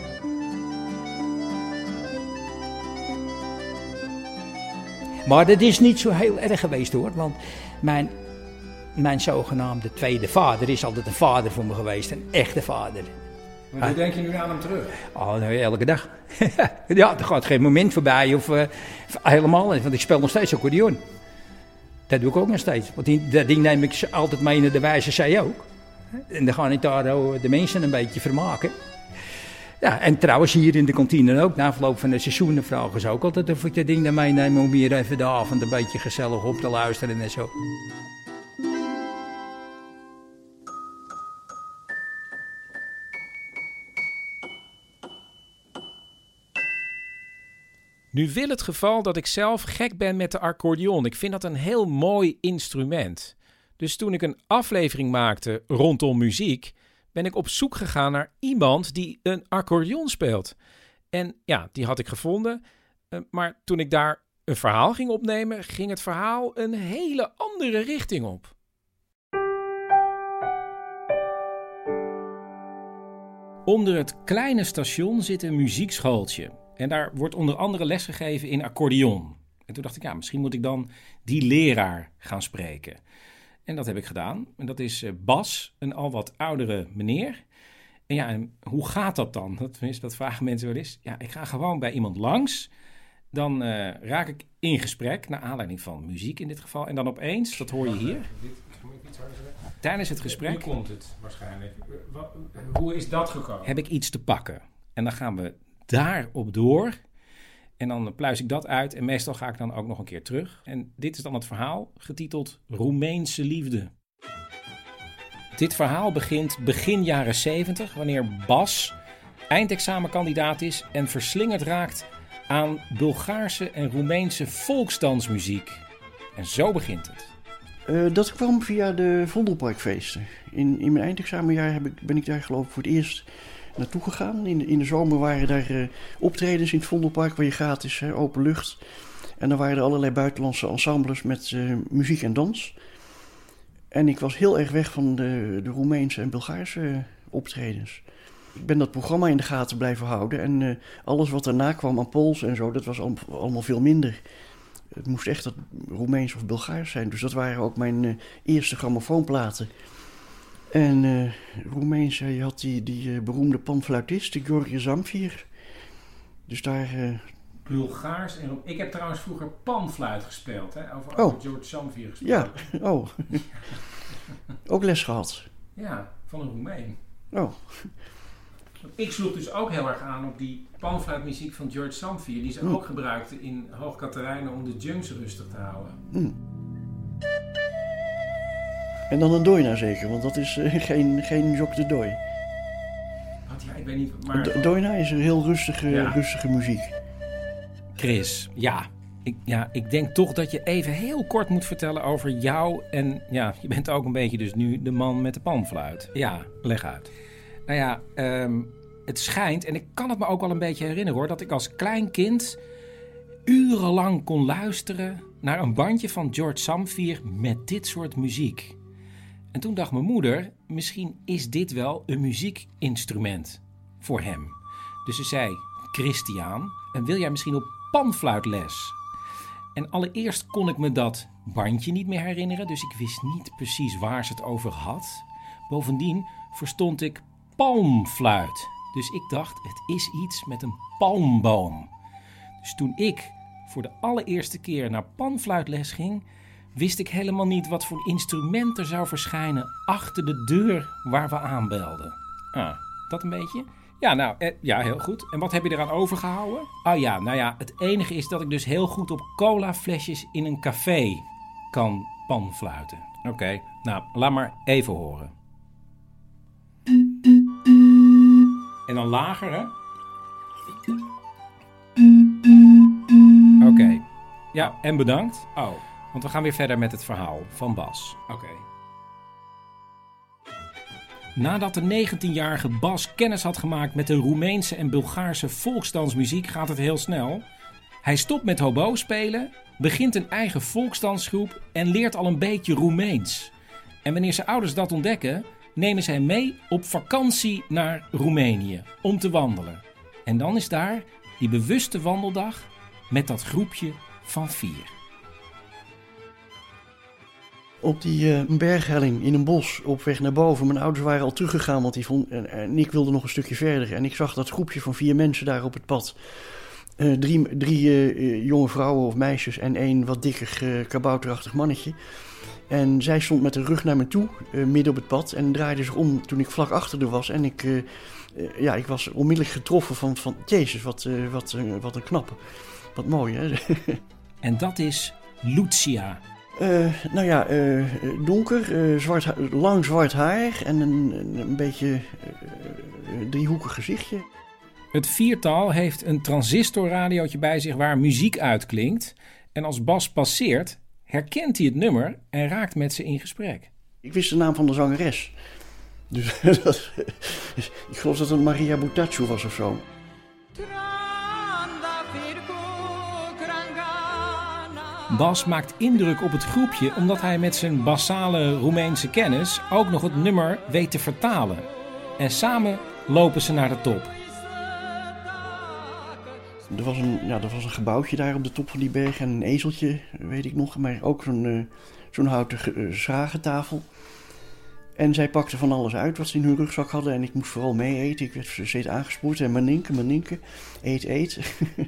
Speaker 20: Maar dat is niet zo heel erg geweest hoor, want mijn, mijn zogenaamde tweede vader is altijd een vader voor me geweest, een echte vader.
Speaker 3: Maar hoe denk je nu aan hem terug?
Speaker 20: Oh, nou, elke dag. Ja, er gaat geen moment voorbij of uh, helemaal niet, want ik speel nog steeds accordeon. Dat doe ik ook nog steeds, want die, dat ding neem ik altijd mee naar de wijze zij ook. En dan ga ik daar oh, de mensen een beetje vermaken. Ja, en trouwens hier in de kantine ook. Na afloop van de seizoenen vragen ze ook altijd of ik dat ding naar meeneem om hier even de avond een beetje gezellig op te luisteren en zo.
Speaker 3: Nu wil het geval dat ik zelf gek ben met de accordeon. Ik vind dat een heel mooi instrument. Dus toen ik een aflevering maakte rondom muziek, ben ik op zoek gegaan naar iemand die een accordeon speelt. En ja, die had ik gevonden. Uh, maar toen ik daar een verhaal ging opnemen, ging het verhaal een hele andere richting op. Onder het kleine station zit een muziekschooltje. En daar wordt onder andere lesgegeven in accordeon. En toen dacht ik, ja, misschien moet ik dan die leraar gaan spreken. En dat heb ik gedaan. En dat is Bas, een al wat oudere meneer. En ja, en hoe gaat dat dan? Dat, dat vragen mensen wel eens. Ja, ik ga gewoon bij iemand langs. Dan uh, raak ik in gesprek, naar aanleiding van muziek in dit geval. En dan opeens, dat hoor je hier. Tijdens het gesprek.
Speaker 5: Nu komt het waarschijnlijk. Hoe is dat gekomen?
Speaker 3: Heb ik iets te pakken. En dan gaan we daarop door. En dan pluis ik dat uit. En meestal ga ik dan ook nog een keer terug. En dit is dan het verhaal, getiteld Roemeense liefde. Dit verhaal begint begin jaren zeventig, wanneer Bas eindexamenkandidaat is en verslingerd raakt aan Bulgaarse en Roemeense volksdansmuziek. En zo begint het.
Speaker 21: Uh, dat kwam via de Vondelparkfeesten. In, in mijn eindexamenjaar heb ik, ben ik daar geloof ik voor het eerst naartoe gegaan. In de, in de zomer waren daar uh, optredens in het Vondelpark waar je gratis, hè, open lucht. En dan waren er allerlei buitenlandse ensembles met uh, muziek en dans. En ik was heel erg weg van de, de Roemeense en Bulgaarse uh, optredens. Ik ben dat programma in de gaten blijven houden. En uh, alles wat daarna kwam aan Pools en zo, dat was al, allemaal veel minder. Het moest echt dat Roemeens of Bulgaars zijn. Dus dat waren ook mijn uh, eerste grammofoonplaten. En uh, Roemeens, je had die, die uh, beroemde panfluitist, de George Zamfir. Dus daar... Uh...
Speaker 5: Bulgaars en... Ik heb trouwens vroeger panfluit gespeeld, hè? Over,
Speaker 21: oh.
Speaker 5: over George Zamfir gespeeld.
Speaker 21: Ja, oh. Ook les gehad.
Speaker 5: Ja, van een Roemeen.
Speaker 21: Oh.
Speaker 5: Ik sloeg dus ook heel erg aan op die panfluitmuziek van George Zamfir, die ze mm. ook gebruikten in Hoog Catharijnen om de junks rustig te houden.
Speaker 21: Mm. En dan een doina zeker, want dat is uh, geen, geen jok de dooi.
Speaker 5: Wat, ja, ik weet niet, maar...
Speaker 21: Do- doina is een heel rustige, ja. rustige muziek.
Speaker 3: Chris, ja. Ik, ja, ik denk toch dat je even heel kort moet vertellen over jou. En ja, je bent ook een beetje dus nu de man met de panfluit. Ja, leg uit. Nou ja, um, het schijnt, en ik kan het me ook wel een beetje herinneren hoor, dat ik als klein kind urenlang kon luisteren naar een bandje van George Zamfir met dit soort muziek. En toen dacht mijn moeder, misschien is dit wel een muziekinstrument voor hem. Dus ze zei, Christian, wil jij misschien op panfluitles? En allereerst kon ik me dat bandje niet meer herinneren, dus ik wist niet precies waar ze het over had. Bovendien verstond ik palmfluit. Dus ik dacht, het is iets met een palmboom. Dus toen ik voor de allereerste keer naar panfluitles ging, wist ik helemaal niet wat voor instrument er zou verschijnen achter de deur waar we aanbelden. Ah, dat een beetje? Ja, nou, eh, ja, heel goed. En wat heb je eraan overgehouden? Oh ja, nou ja, het enige is dat ik dus heel goed op colaflesjes in een café kan panfluiten. Oké, okay, nou, laat maar even horen. En dan lager, hè? Oké. Okay. Ja, en bedankt. Oh, want we gaan weer verder met het verhaal van Bas. Oké. Okay. Nadat de negentienjarige Bas kennis had gemaakt met de Roemeense en Bulgaarse volksdansmuziek gaat het heel snel. Hij stopt met hobo spelen, begint een eigen volksdansgroep en leert al een beetje Roemeens. En wanneer zijn ouders dat ontdekken, nemen zij mee op vakantie naar Roemenië om te wandelen. En dan is daar die bewuste wandeldag met dat groepje van vier.
Speaker 21: Op die uh, berghelling in een bos op weg naar boven. Mijn ouders waren al teruggegaan, want die vond, en, en ik wilde nog een stukje verder. En ik zag dat groepje van vier mensen daar op het pad. Uh, drie drie uh, jonge vrouwen of meisjes en één wat dikker uh, kabouterachtig mannetje. En zij stond met de rug naar me toe, uh, midden op het pad. En draaide zich om toen ik vlak achter haar was. En ik, uh, uh, ja, ik was onmiddellijk getroffen van, van jezus, wat, uh, wat, uh, wat een knappe. Wat mooi, hè?
Speaker 5: En dat is Lucia.
Speaker 21: Uh, nou ja, uh, donker, uh, zwart ha- lang zwart haar en een, een beetje uh, driehoekig gezichtje.
Speaker 5: Het viertal heeft een transistorradiootje bij zich waar muziek uitklinkt. En als Bas passeert, herkent hij het nummer en raakt met ze in gesprek.
Speaker 21: Ik wist de naam van de zangeres. Dus dat, ik geloof dat het Maria Butacciu was of zo.
Speaker 5: Bas maakt indruk op het groepje omdat hij met zijn basale Roemeense kennis ook nog het nummer weet te vertalen. En samen lopen ze naar de top.
Speaker 21: Er was een, ja, er was een gebouwtje daar op de top van die berg en een ezeltje, weet ik nog. Maar ook zo'n, uh, zo'n houten uh, schragentafel. En zij pakte van alles uit wat ze in hun rugzak hadden. En ik moest vooral mee eten. Ik werd steeds aangespoord. En maninke, maninke, eet, eet.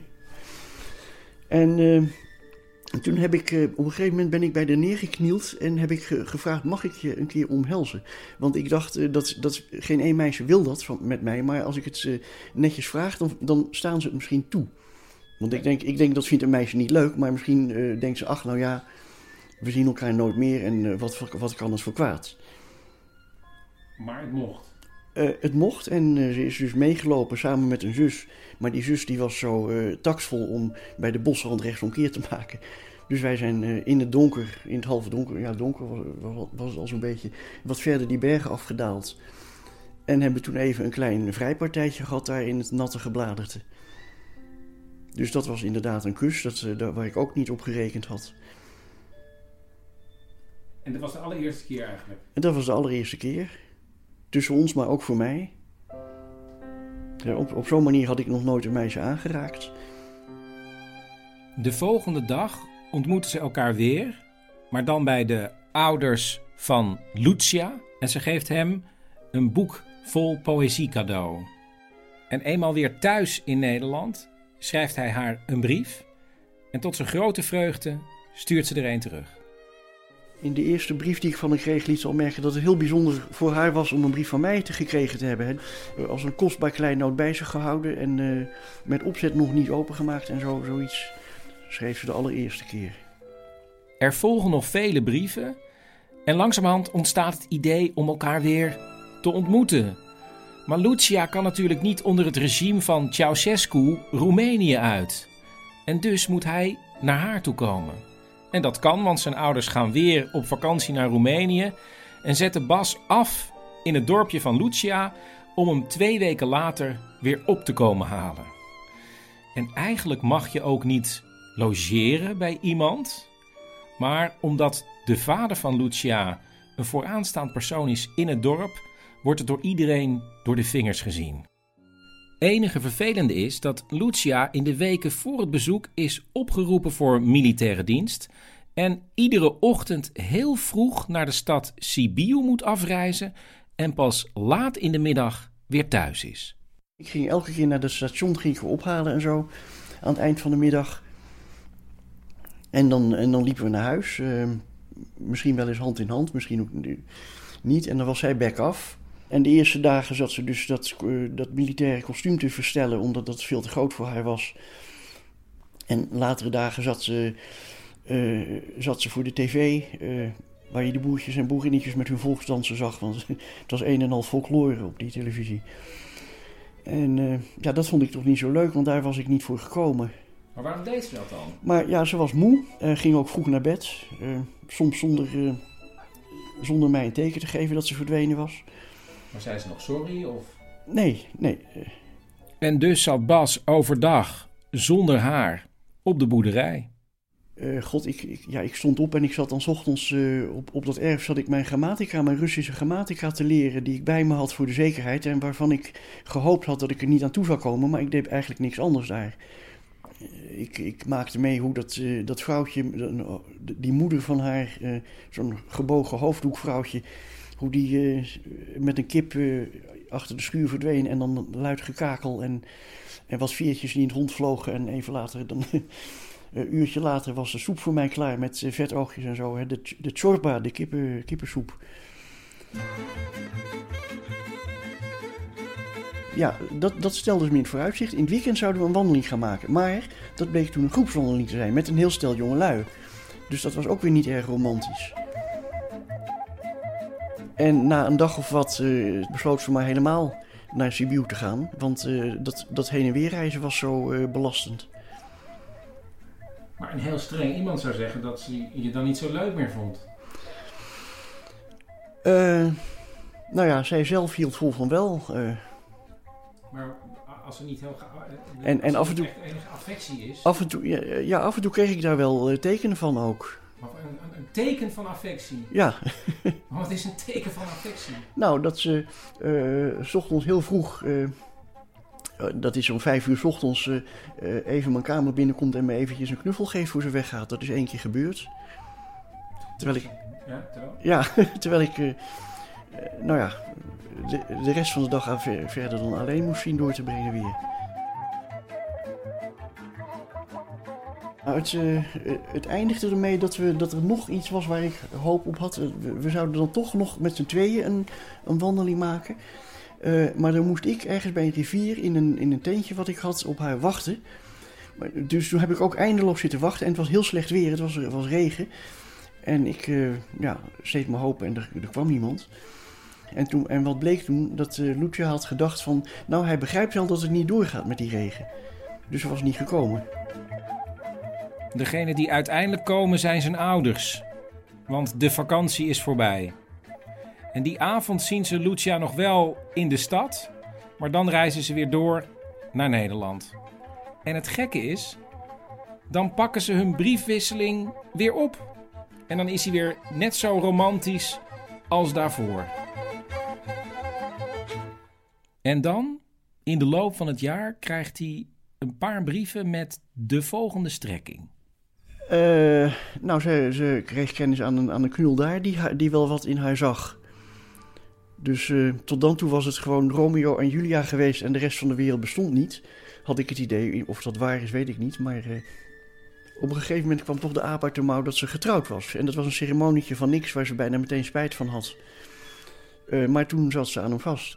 Speaker 21: en... Uh, En toen heb ik, uh, op een gegeven moment ben ik bij haar neergeknield en heb ik ge- gevraagd, mag ik je een keer omhelzen? Want ik dacht, uh, dat, dat geen één meisje wil dat van, met mij, maar als ik het uh, netjes vraag, dan, dan staan ze het misschien toe. Want ik denk, ik denk, dat vindt een meisje niet leuk, maar misschien uh, denkt ze, ach nou ja, we zien elkaar nooit meer en uh, wat, wat kan het voor kwaad?
Speaker 5: Maar het mocht.
Speaker 21: Uh, het mocht en uh, ze is dus meegelopen samen met een zus. Maar die zus die was zo uh, taksvol om bij de bosrand rechtsomkeer te maken. Dus wij zijn uh, in het donker, in het halve donker, ja donker was, was, was het al zo'n beetje, wat verder die bergen afgedaald. En hebben toen even een klein vrijpartijtje gehad daar in het natte gebladerte. Dus dat was inderdaad een kus, dat, uh, daar, waar ik ook niet op gerekend had.
Speaker 5: En dat was de allereerste keer eigenlijk?
Speaker 21: En dat was de allereerste keer. Tussen ons, maar ook voor mij. Ja, op, op zo'n manier had ik nog nooit een meisje aangeraakt.
Speaker 5: De volgende dag ontmoeten ze elkaar weer, maar dan bij de ouders van Lucia. En ze geeft hem een boek vol poëzie cadeau. En eenmaal weer thuis in Nederland schrijft hij haar een brief. En tot zijn grote vreugde stuurt ze er een terug.
Speaker 21: In de eerste brief die ik van haar kreeg liet ze al merken dat het heel bijzonder voor haar was om een brief van mij te gekregen te hebben. Als een kostbaar kleinood bij zich gehouden en uh, met opzet nog niet opengemaakt en zo, zoiets schreef ze de allereerste keer.
Speaker 5: Er volgen nog vele brieven en langzamerhand ontstaat het idee om elkaar weer te ontmoeten. Maar Lucia kan natuurlijk niet onder het regime van Ceausescu Roemenië uit. En dus moet hij naar haar toe komen. En dat kan, want zijn ouders gaan weer op vakantie naar Roemenië en zetten Bas af in het dorpje van Lucia om hem twee weken later weer op te komen halen. En eigenlijk mag je ook niet logeren bij iemand, maar omdat de vader van Lucia een vooraanstaand persoon is in het dorp, wordt het door iedereen door de vingers gezien. Enige vervelende is dat Lucia in de weken voor het bezoek is opgeroepen voor militaire dienst en iedere ochtend heel vroeg naar de stad Sibiu moet afreizen en pas laat in de middag weer thuis is.
Speaker 21: Ik ging elke keer naar het station, ging ik ophalen en zo aan het eind van de middag. En dan, en dan liepen we naar huis, uh, misschien wel eens hand in hand, misschien ook niet. En dan was zij back af. En de eerste dagen zat ze dus dat, uh, dat militaire kostuum te verstellen, omdat dat veel te groot voor haar was. En latere dagen zat ze, uh, zat ze voor de tv, uh, waar je de boertjes en boerinnetjes met hun volksdansen zag. Want het was een en al folklore op die televisie. En uh, ja, dat vond ik toch niet zo leuk, want daar was ik niet voor gekomen.
Speaker 5: Maar waarom deed ze dat dan?
Speaker 21: Maar ja, ze was moe, uh, ging ook vroeg naar bed. Uh, soms zonder, uh, zonder mij een teken te geven dat ze verdwenen was.
Speaker 5: Maar zei ze nog sorry? Of?
Speaker 21: Nee, nee.
Speaker 5: En dus zat Bas overdag, zonder haar, op de boerderij.
Speaker 21: Uh, God, ik, ik, ja, ik stond op en ik zat dan 's ochtends uh, op, op dat erf zat ik mijn grammatica, mijn Russische grammatica te leren, die ik bij me had voor de zekerheid en waarvan ik gehoopt had dat ik er niet aan toe zou komen, maar ik deed eigenlijk niks anders daar. ik, ik maakte mee hoe dat, uh, dat vrouwtje, die moeder van haar, uh, zo'n gebogen hoofddoekvrouwtje, hoe die uh, met een kip uh, achter de schuur verdween en dan luid gekakel en, en wat veertjes die in het rond vlogen. En even later, dan, een uurtje later, was de soep voor mij klaar met uh, vetoogjes en zo. Hè. De, de chorba, de kippen, kippensoep. Ja, dat, dat stelde ze me in het vooruitzicht. In het weekend zouden we een wandeling gaan maken. Maar dat bleek toen een groepswandeling te zijn met een heel stel jongelui. Dus dat was ook weer niet erg romantisch. En na een dag of wat uh, besloot ze maar helemaal naar Sibiu te gaan. Want uh, dat, dat heen en weer reizen was zo uh, belastend.
Speaker 5: Maar een heel streng iemand zou zeggen dat ze je dan niet zo leuk meer vond.
Speaker 21: Uh, nou ja, zij zelf hield vol van wel. Uh,
Speaker 5: maar als er niet heel... Uh,
Speaker 21: en, en af en toe...
Speaker 5: echt enige affectie is...
Speaker 21: Af en toe, ja, ja, af en toe kreeg ik daar wel uh, tekenen van ook.
Speaker 5: Een, een, een teken van affectie?
Speaker 21: Ja.
Speaker 5: Maar wat is een teken van affectie?
Speaker 21: Nou, dat ze uh, 's ochtends heel vroeg... Uh, dat is om vijf uur 's ochtends uh, uh, even mijn kamer binnenkomt en me eventjes een knuffel geeft voor ze weggaat. Dat is één keer gebeurd. Terwijl ik...
Speaker 5: Ja, terwijl?
Speaker 21: Ja, terwijl ik... Uh, nou ja, de, de rest van de dag aan ver, verder dan alleen moest zien door te brengen weer. Nou, het, uh, het eindigde ermee dat, we, dat er nog iets was waar ik hoop op had. We, we zouden dan toch nog met z'n tweeën een, een wandeling maken. Uh, maar dan moest ik ergens bij een rivier in een, in een tentje wat ik had op haar wachten. Maar, dus toen heb ik ook eindeloos zitten wachten. En het was heel slecht weer, het was, het was regen. En ik uh, ja, steed mijn hoop en er, er kwam niemand. En, toen, en wat bleek toen? Dat uh, Lucia had gedacht van... Nou, hij begrijpt wel dat het niet doorgaat met die regen. Dus hij was niet gekomen.
Speaker 5: Degene die uiteindelijk komen zijn zijn ouders. Want de vakantie is voorbij. En die avond zien ze Lucia nog wel in de stad. Maar dan reizen ze weer door naar Nederland. En het gekke is... Dan pakken ze hun briefwisseling weer op. En dan is hij weer net zo romantisch als daarvoor. En dan, in de loop van het jaar, krijgt hij een paar brieven met de volgende strekking.
Speaker 21: Uh, nou, ze, ze kreeg kennis aan een, aan een knul daar die, die wel wat in haar zag. Dus uh, tot dan toe was het gewoon Romeo en Julia geweest en de rest van de wereld bestond niet. Had ik het idee, of dat waar is weet ik niet, maar... Uh, Op een gegeven moment kwam toch de aap uit de mouw dat ze getrouwd was. En dat was een ceremonietje van niks waar ze bijna meteen spijt van had. Uh, maar toen zat ze aan hem vast.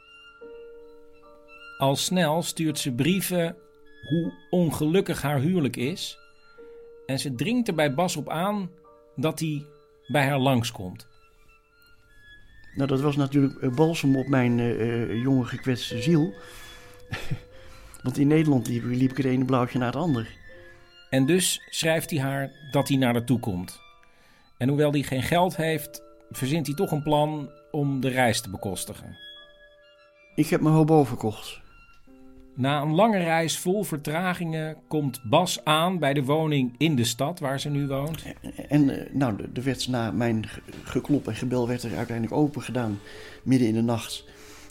Speaker 5: Al snel stuurt ze brieven hoe ongelukkig haar huwelijk is. En ze dringt er bij Bas op aan dat hij bij haar langskomt.
Speaker 21: Nou, dat was natuurlijk balsem op mijn uh, jonge gekwetste ziel. Want in Nederland liep, liep ik het ene blauwtje naar het ander.
Speaker 5: En dus schrijft hij haar dat hij naar haar toe komt. En hoewel hij geen geld heeft, verzint hij toch een plan om de reis te bekostigen.
Speaker 21: Ik heb mijn hobo verkocht.
Speaker 5: Na een lange reis vol vertragingen komt Bas aan bij de woning in de stad waar ze nu woont.
Speaker 21: En nou, er werd na mijn geklop en gebel werd er uiteindelijk open gedaan, midden in de nacht.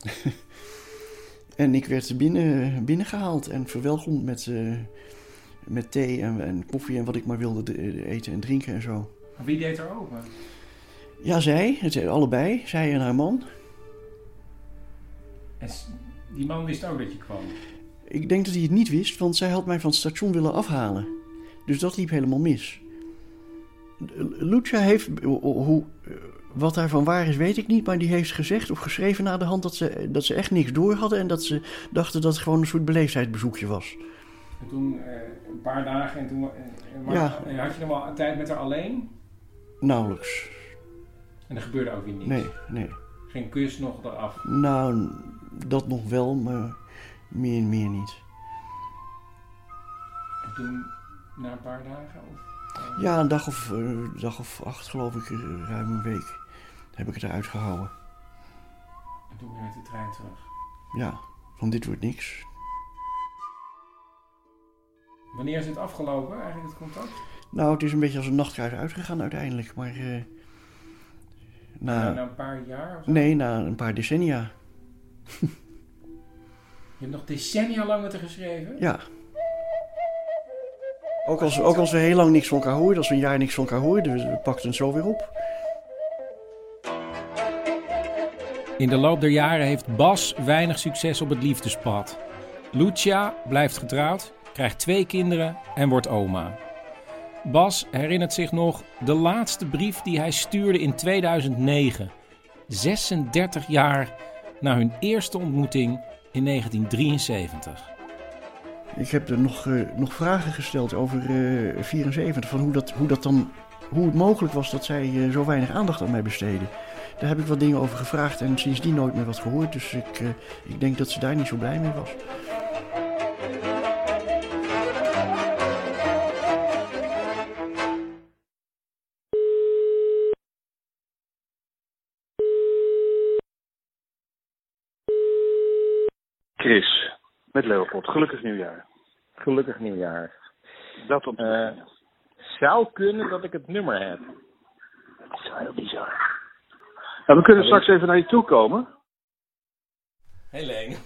Speaker 21: En ik werd binnen, binnengehaald en verwelkomd met... Uh, Met thee en, en koffie en wat ik maar wilde de, eten en drinken en zo.
Speaker 5: Wie deed er open?
Speaker 21: Ja, zij. Het, allebei. Zij en haar man.
Speaker 5: En die man wist ook dat je kwam?
Speaker 21: Ik denk dat hij het niet wist, want zij had mij van het station willen afhalen. Dus dat liep helemaal mis. Lucia heeft... Hoe, wat daarvan waar is, weet ik niet. Maar die heeft gezegd of geschreven na de hand dat ze, dat ze echt niks door hadden. En dat ze dachten dat het gewoon een soort beleefdheidsbezoekje was.
Speaker 5: En toen uh, een paar dagen en toen en, maar,
Speaker 21: ja.
Speaker 5: en had je nog wel een tijd met haar alleen?
Speaker 21: Nauwelijks.
Speaker 5: En er gebeurde ook weer niks?
Speaker 21: Nee, nee.
Speaker 5: Geen kus nog eraf?
Speaker 21: Nou, dat nog wel, maar meer en meer niet.
Speaker 5: En toen, na een paar dagen? Of?
Speaker 21: Ja, een dag of, uh, dag of acht geloof ik, ruim een week, heb ik het eruit gehouden.
Speaker 5: En toen weer met de trein terug?
Speaker 21: Ja, van dit wordt niks.
Speaker 5: Wanneer is het afgelopen, eigenlijk het contact?
Speaker 21: Nou, het is een beetje als een nachtruis uitgegaan uiteindelijk, maar... Uh, na,
Speaker 5: na, na een paar jaar? Of zo?
Speaker 21: Nee, na een paar decennia.
Speaker 5: Je hebt nog decennia lang met haar geschreven?
Speaker 21: Ja. Ook als, ook als we heel lang niks van elkaar hoorden, als we een jaar niks van elkaar hoorden, we pakten het zo weer op.
Speaker 5: In de loop der jaren heeft Bas weinig succes op het liefdespad. Lucia blijft getrouwd, krijgt twee kinderen en wordt oma. Bas herinnert zich nog de laatste brief die hij stuurde in tweeduizend negen. zesendertig jaar na hun eerste ontmoeting in negentien drieënzeventig.
Speaker 21: Ik heb er nog, uh, nog vragen gesteld over uh, vierenzeventig, van hoe, dat, hoe, dat dan, hoe het mogelijk was dat zij uh, zo weinig aandacht aan mij besteden. Daar heb ik wat dingen over gevraagd en sindsdien nooit meer wat gehoord. Dus ik, uh, ik denk dat ze daar niet zo blij mee was.
Speaker 1: Chris, met Leopold. Gelukkig nieuwjaar.
Speaker 22: Gelukkig nieuwjaar.
Speaker 1: Dat om te
Speaker 22: uh, zou kunnen dat ik het nummer heb.
Speaker 1: Dat is heel bizar. Ja, we kunnen straks even naar je toe komen.
Speaker 3: Helene.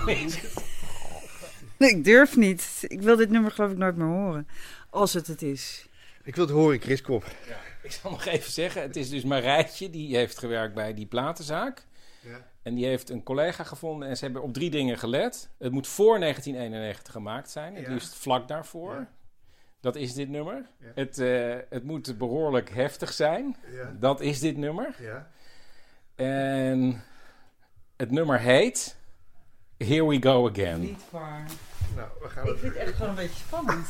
Speaker 12: Nee, ik durf niet. Ik wil dit nummer geloof ik nooit meer horen. Als het het is.
Speaker 11: Ik wil het horen, Chris, kom.
Speaker 3: Ja, ik zal nog even zeggen, het is dus Marijtje, die heeft gewerkt bij die platenzaak. Ja. En die heeft een collega gevonden en ze hebben op drie dingen gelet. Het moet voor negentien eenennegentig gemaakt zijn, het ja. liefst vlak daarvoor. Ja. Dat is dit nummer. Ja. Het, uh, het moet behoorlijk heftig zijn. Ja. Dat is dit nummer. Ja. En het nummer heet Here We Go Again.
Speaker 12: Niet waar.
Speaker 11: Nou, we gaan
Speaker 12: ik vind het echt gewoon een beetje spannend.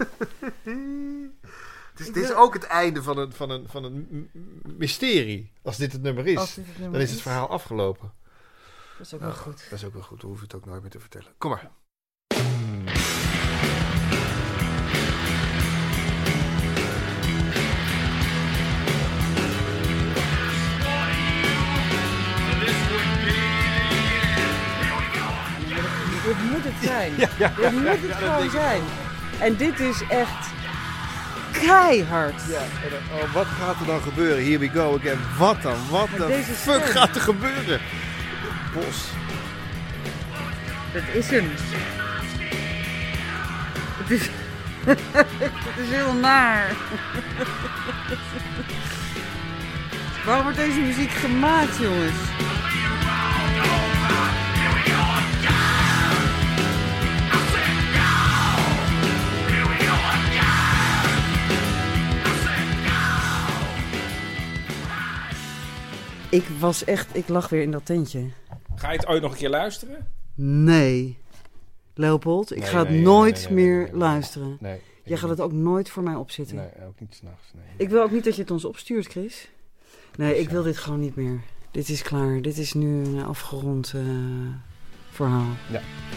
Speaker 11: Dus dit is ook het einde van een, van een, van een mysterie. Als dit het nummer is, dit het nummer dan is het verhaal afgelopen.
Speaker 12: Dat is ook wel oh, goed.
Speaker 11: Dat is ook wel goed. Dan hoef je het ook nooit meer te vertellen. Kom maar.
Speaker 12: Dit moet het zijn.
Speaker 11: Ja, ja,
Speaker 12: dit moet het ja, gewoon zijn. En dit is echt keihard.
Speaker 11: Ja, en dan, oh, wat gaat er dan gebeuren? Here we go again. Wat dan? Wat de fuck stem. gaat er gebeuren? Bos.
Speaker 12: Dat is hem. Het is, het is heel naar. Waarom wordt deze muziek gemaakt, jongens? Ik was echt, ik lag weer in dat tentje.
Speaker 3: Ga je het ooit nog een keer luisteren?
Speaker 12: Nee. Leopold, ik nee, ga het nee, nooit nee, nee, nee, meer nee, nee, luisteren. Nee, Jij gaat het ook nooit voor mij opzetten.
Speaker 11: Nee, ook niet 's nachts. Nee.
Speaker 12: Ik wil ook niet dat je het ons opstuurt, Chris. Nee, ik wil dit gewoon niet meer. Dit is klaar. Dit is nu een afgerond uh, verhaal.
Speaker 11: Ja.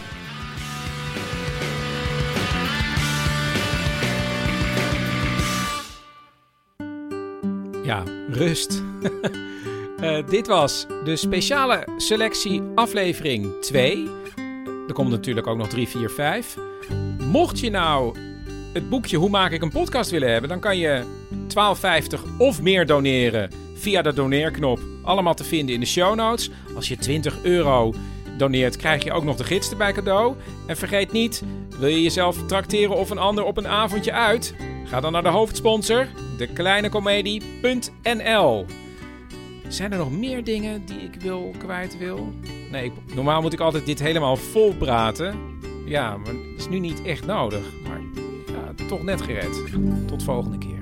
Speaker 3: Ja, rust. uh, dit was de speciale selectie aflevering twee. Er komt natuurlijk ook nog drie, vier, vijf. Mocht je nou het boekje Hoe maak ik een podcast willen hebben, dan kan je twaalf vijftig of meer doneren via de doneerknop. Allemaal te vinden in de show notes. Als je twintig euro doneert, krijg je ook nog de gids erbij cadeau. En vergeet niet, wil je jezelf trakteren of een ander op een avondje uit? Ga dan naar de hoofdsponsor, de kleine comedie punt n l. Zijn er nog meer dingen die ik wil kwijt wil? Nee, ik, normaal moet ik altijd dit helemaal vol praten. Ja, maar het is nu niet echt nodig. Maar ja, toch net gered. Tot volgende keer.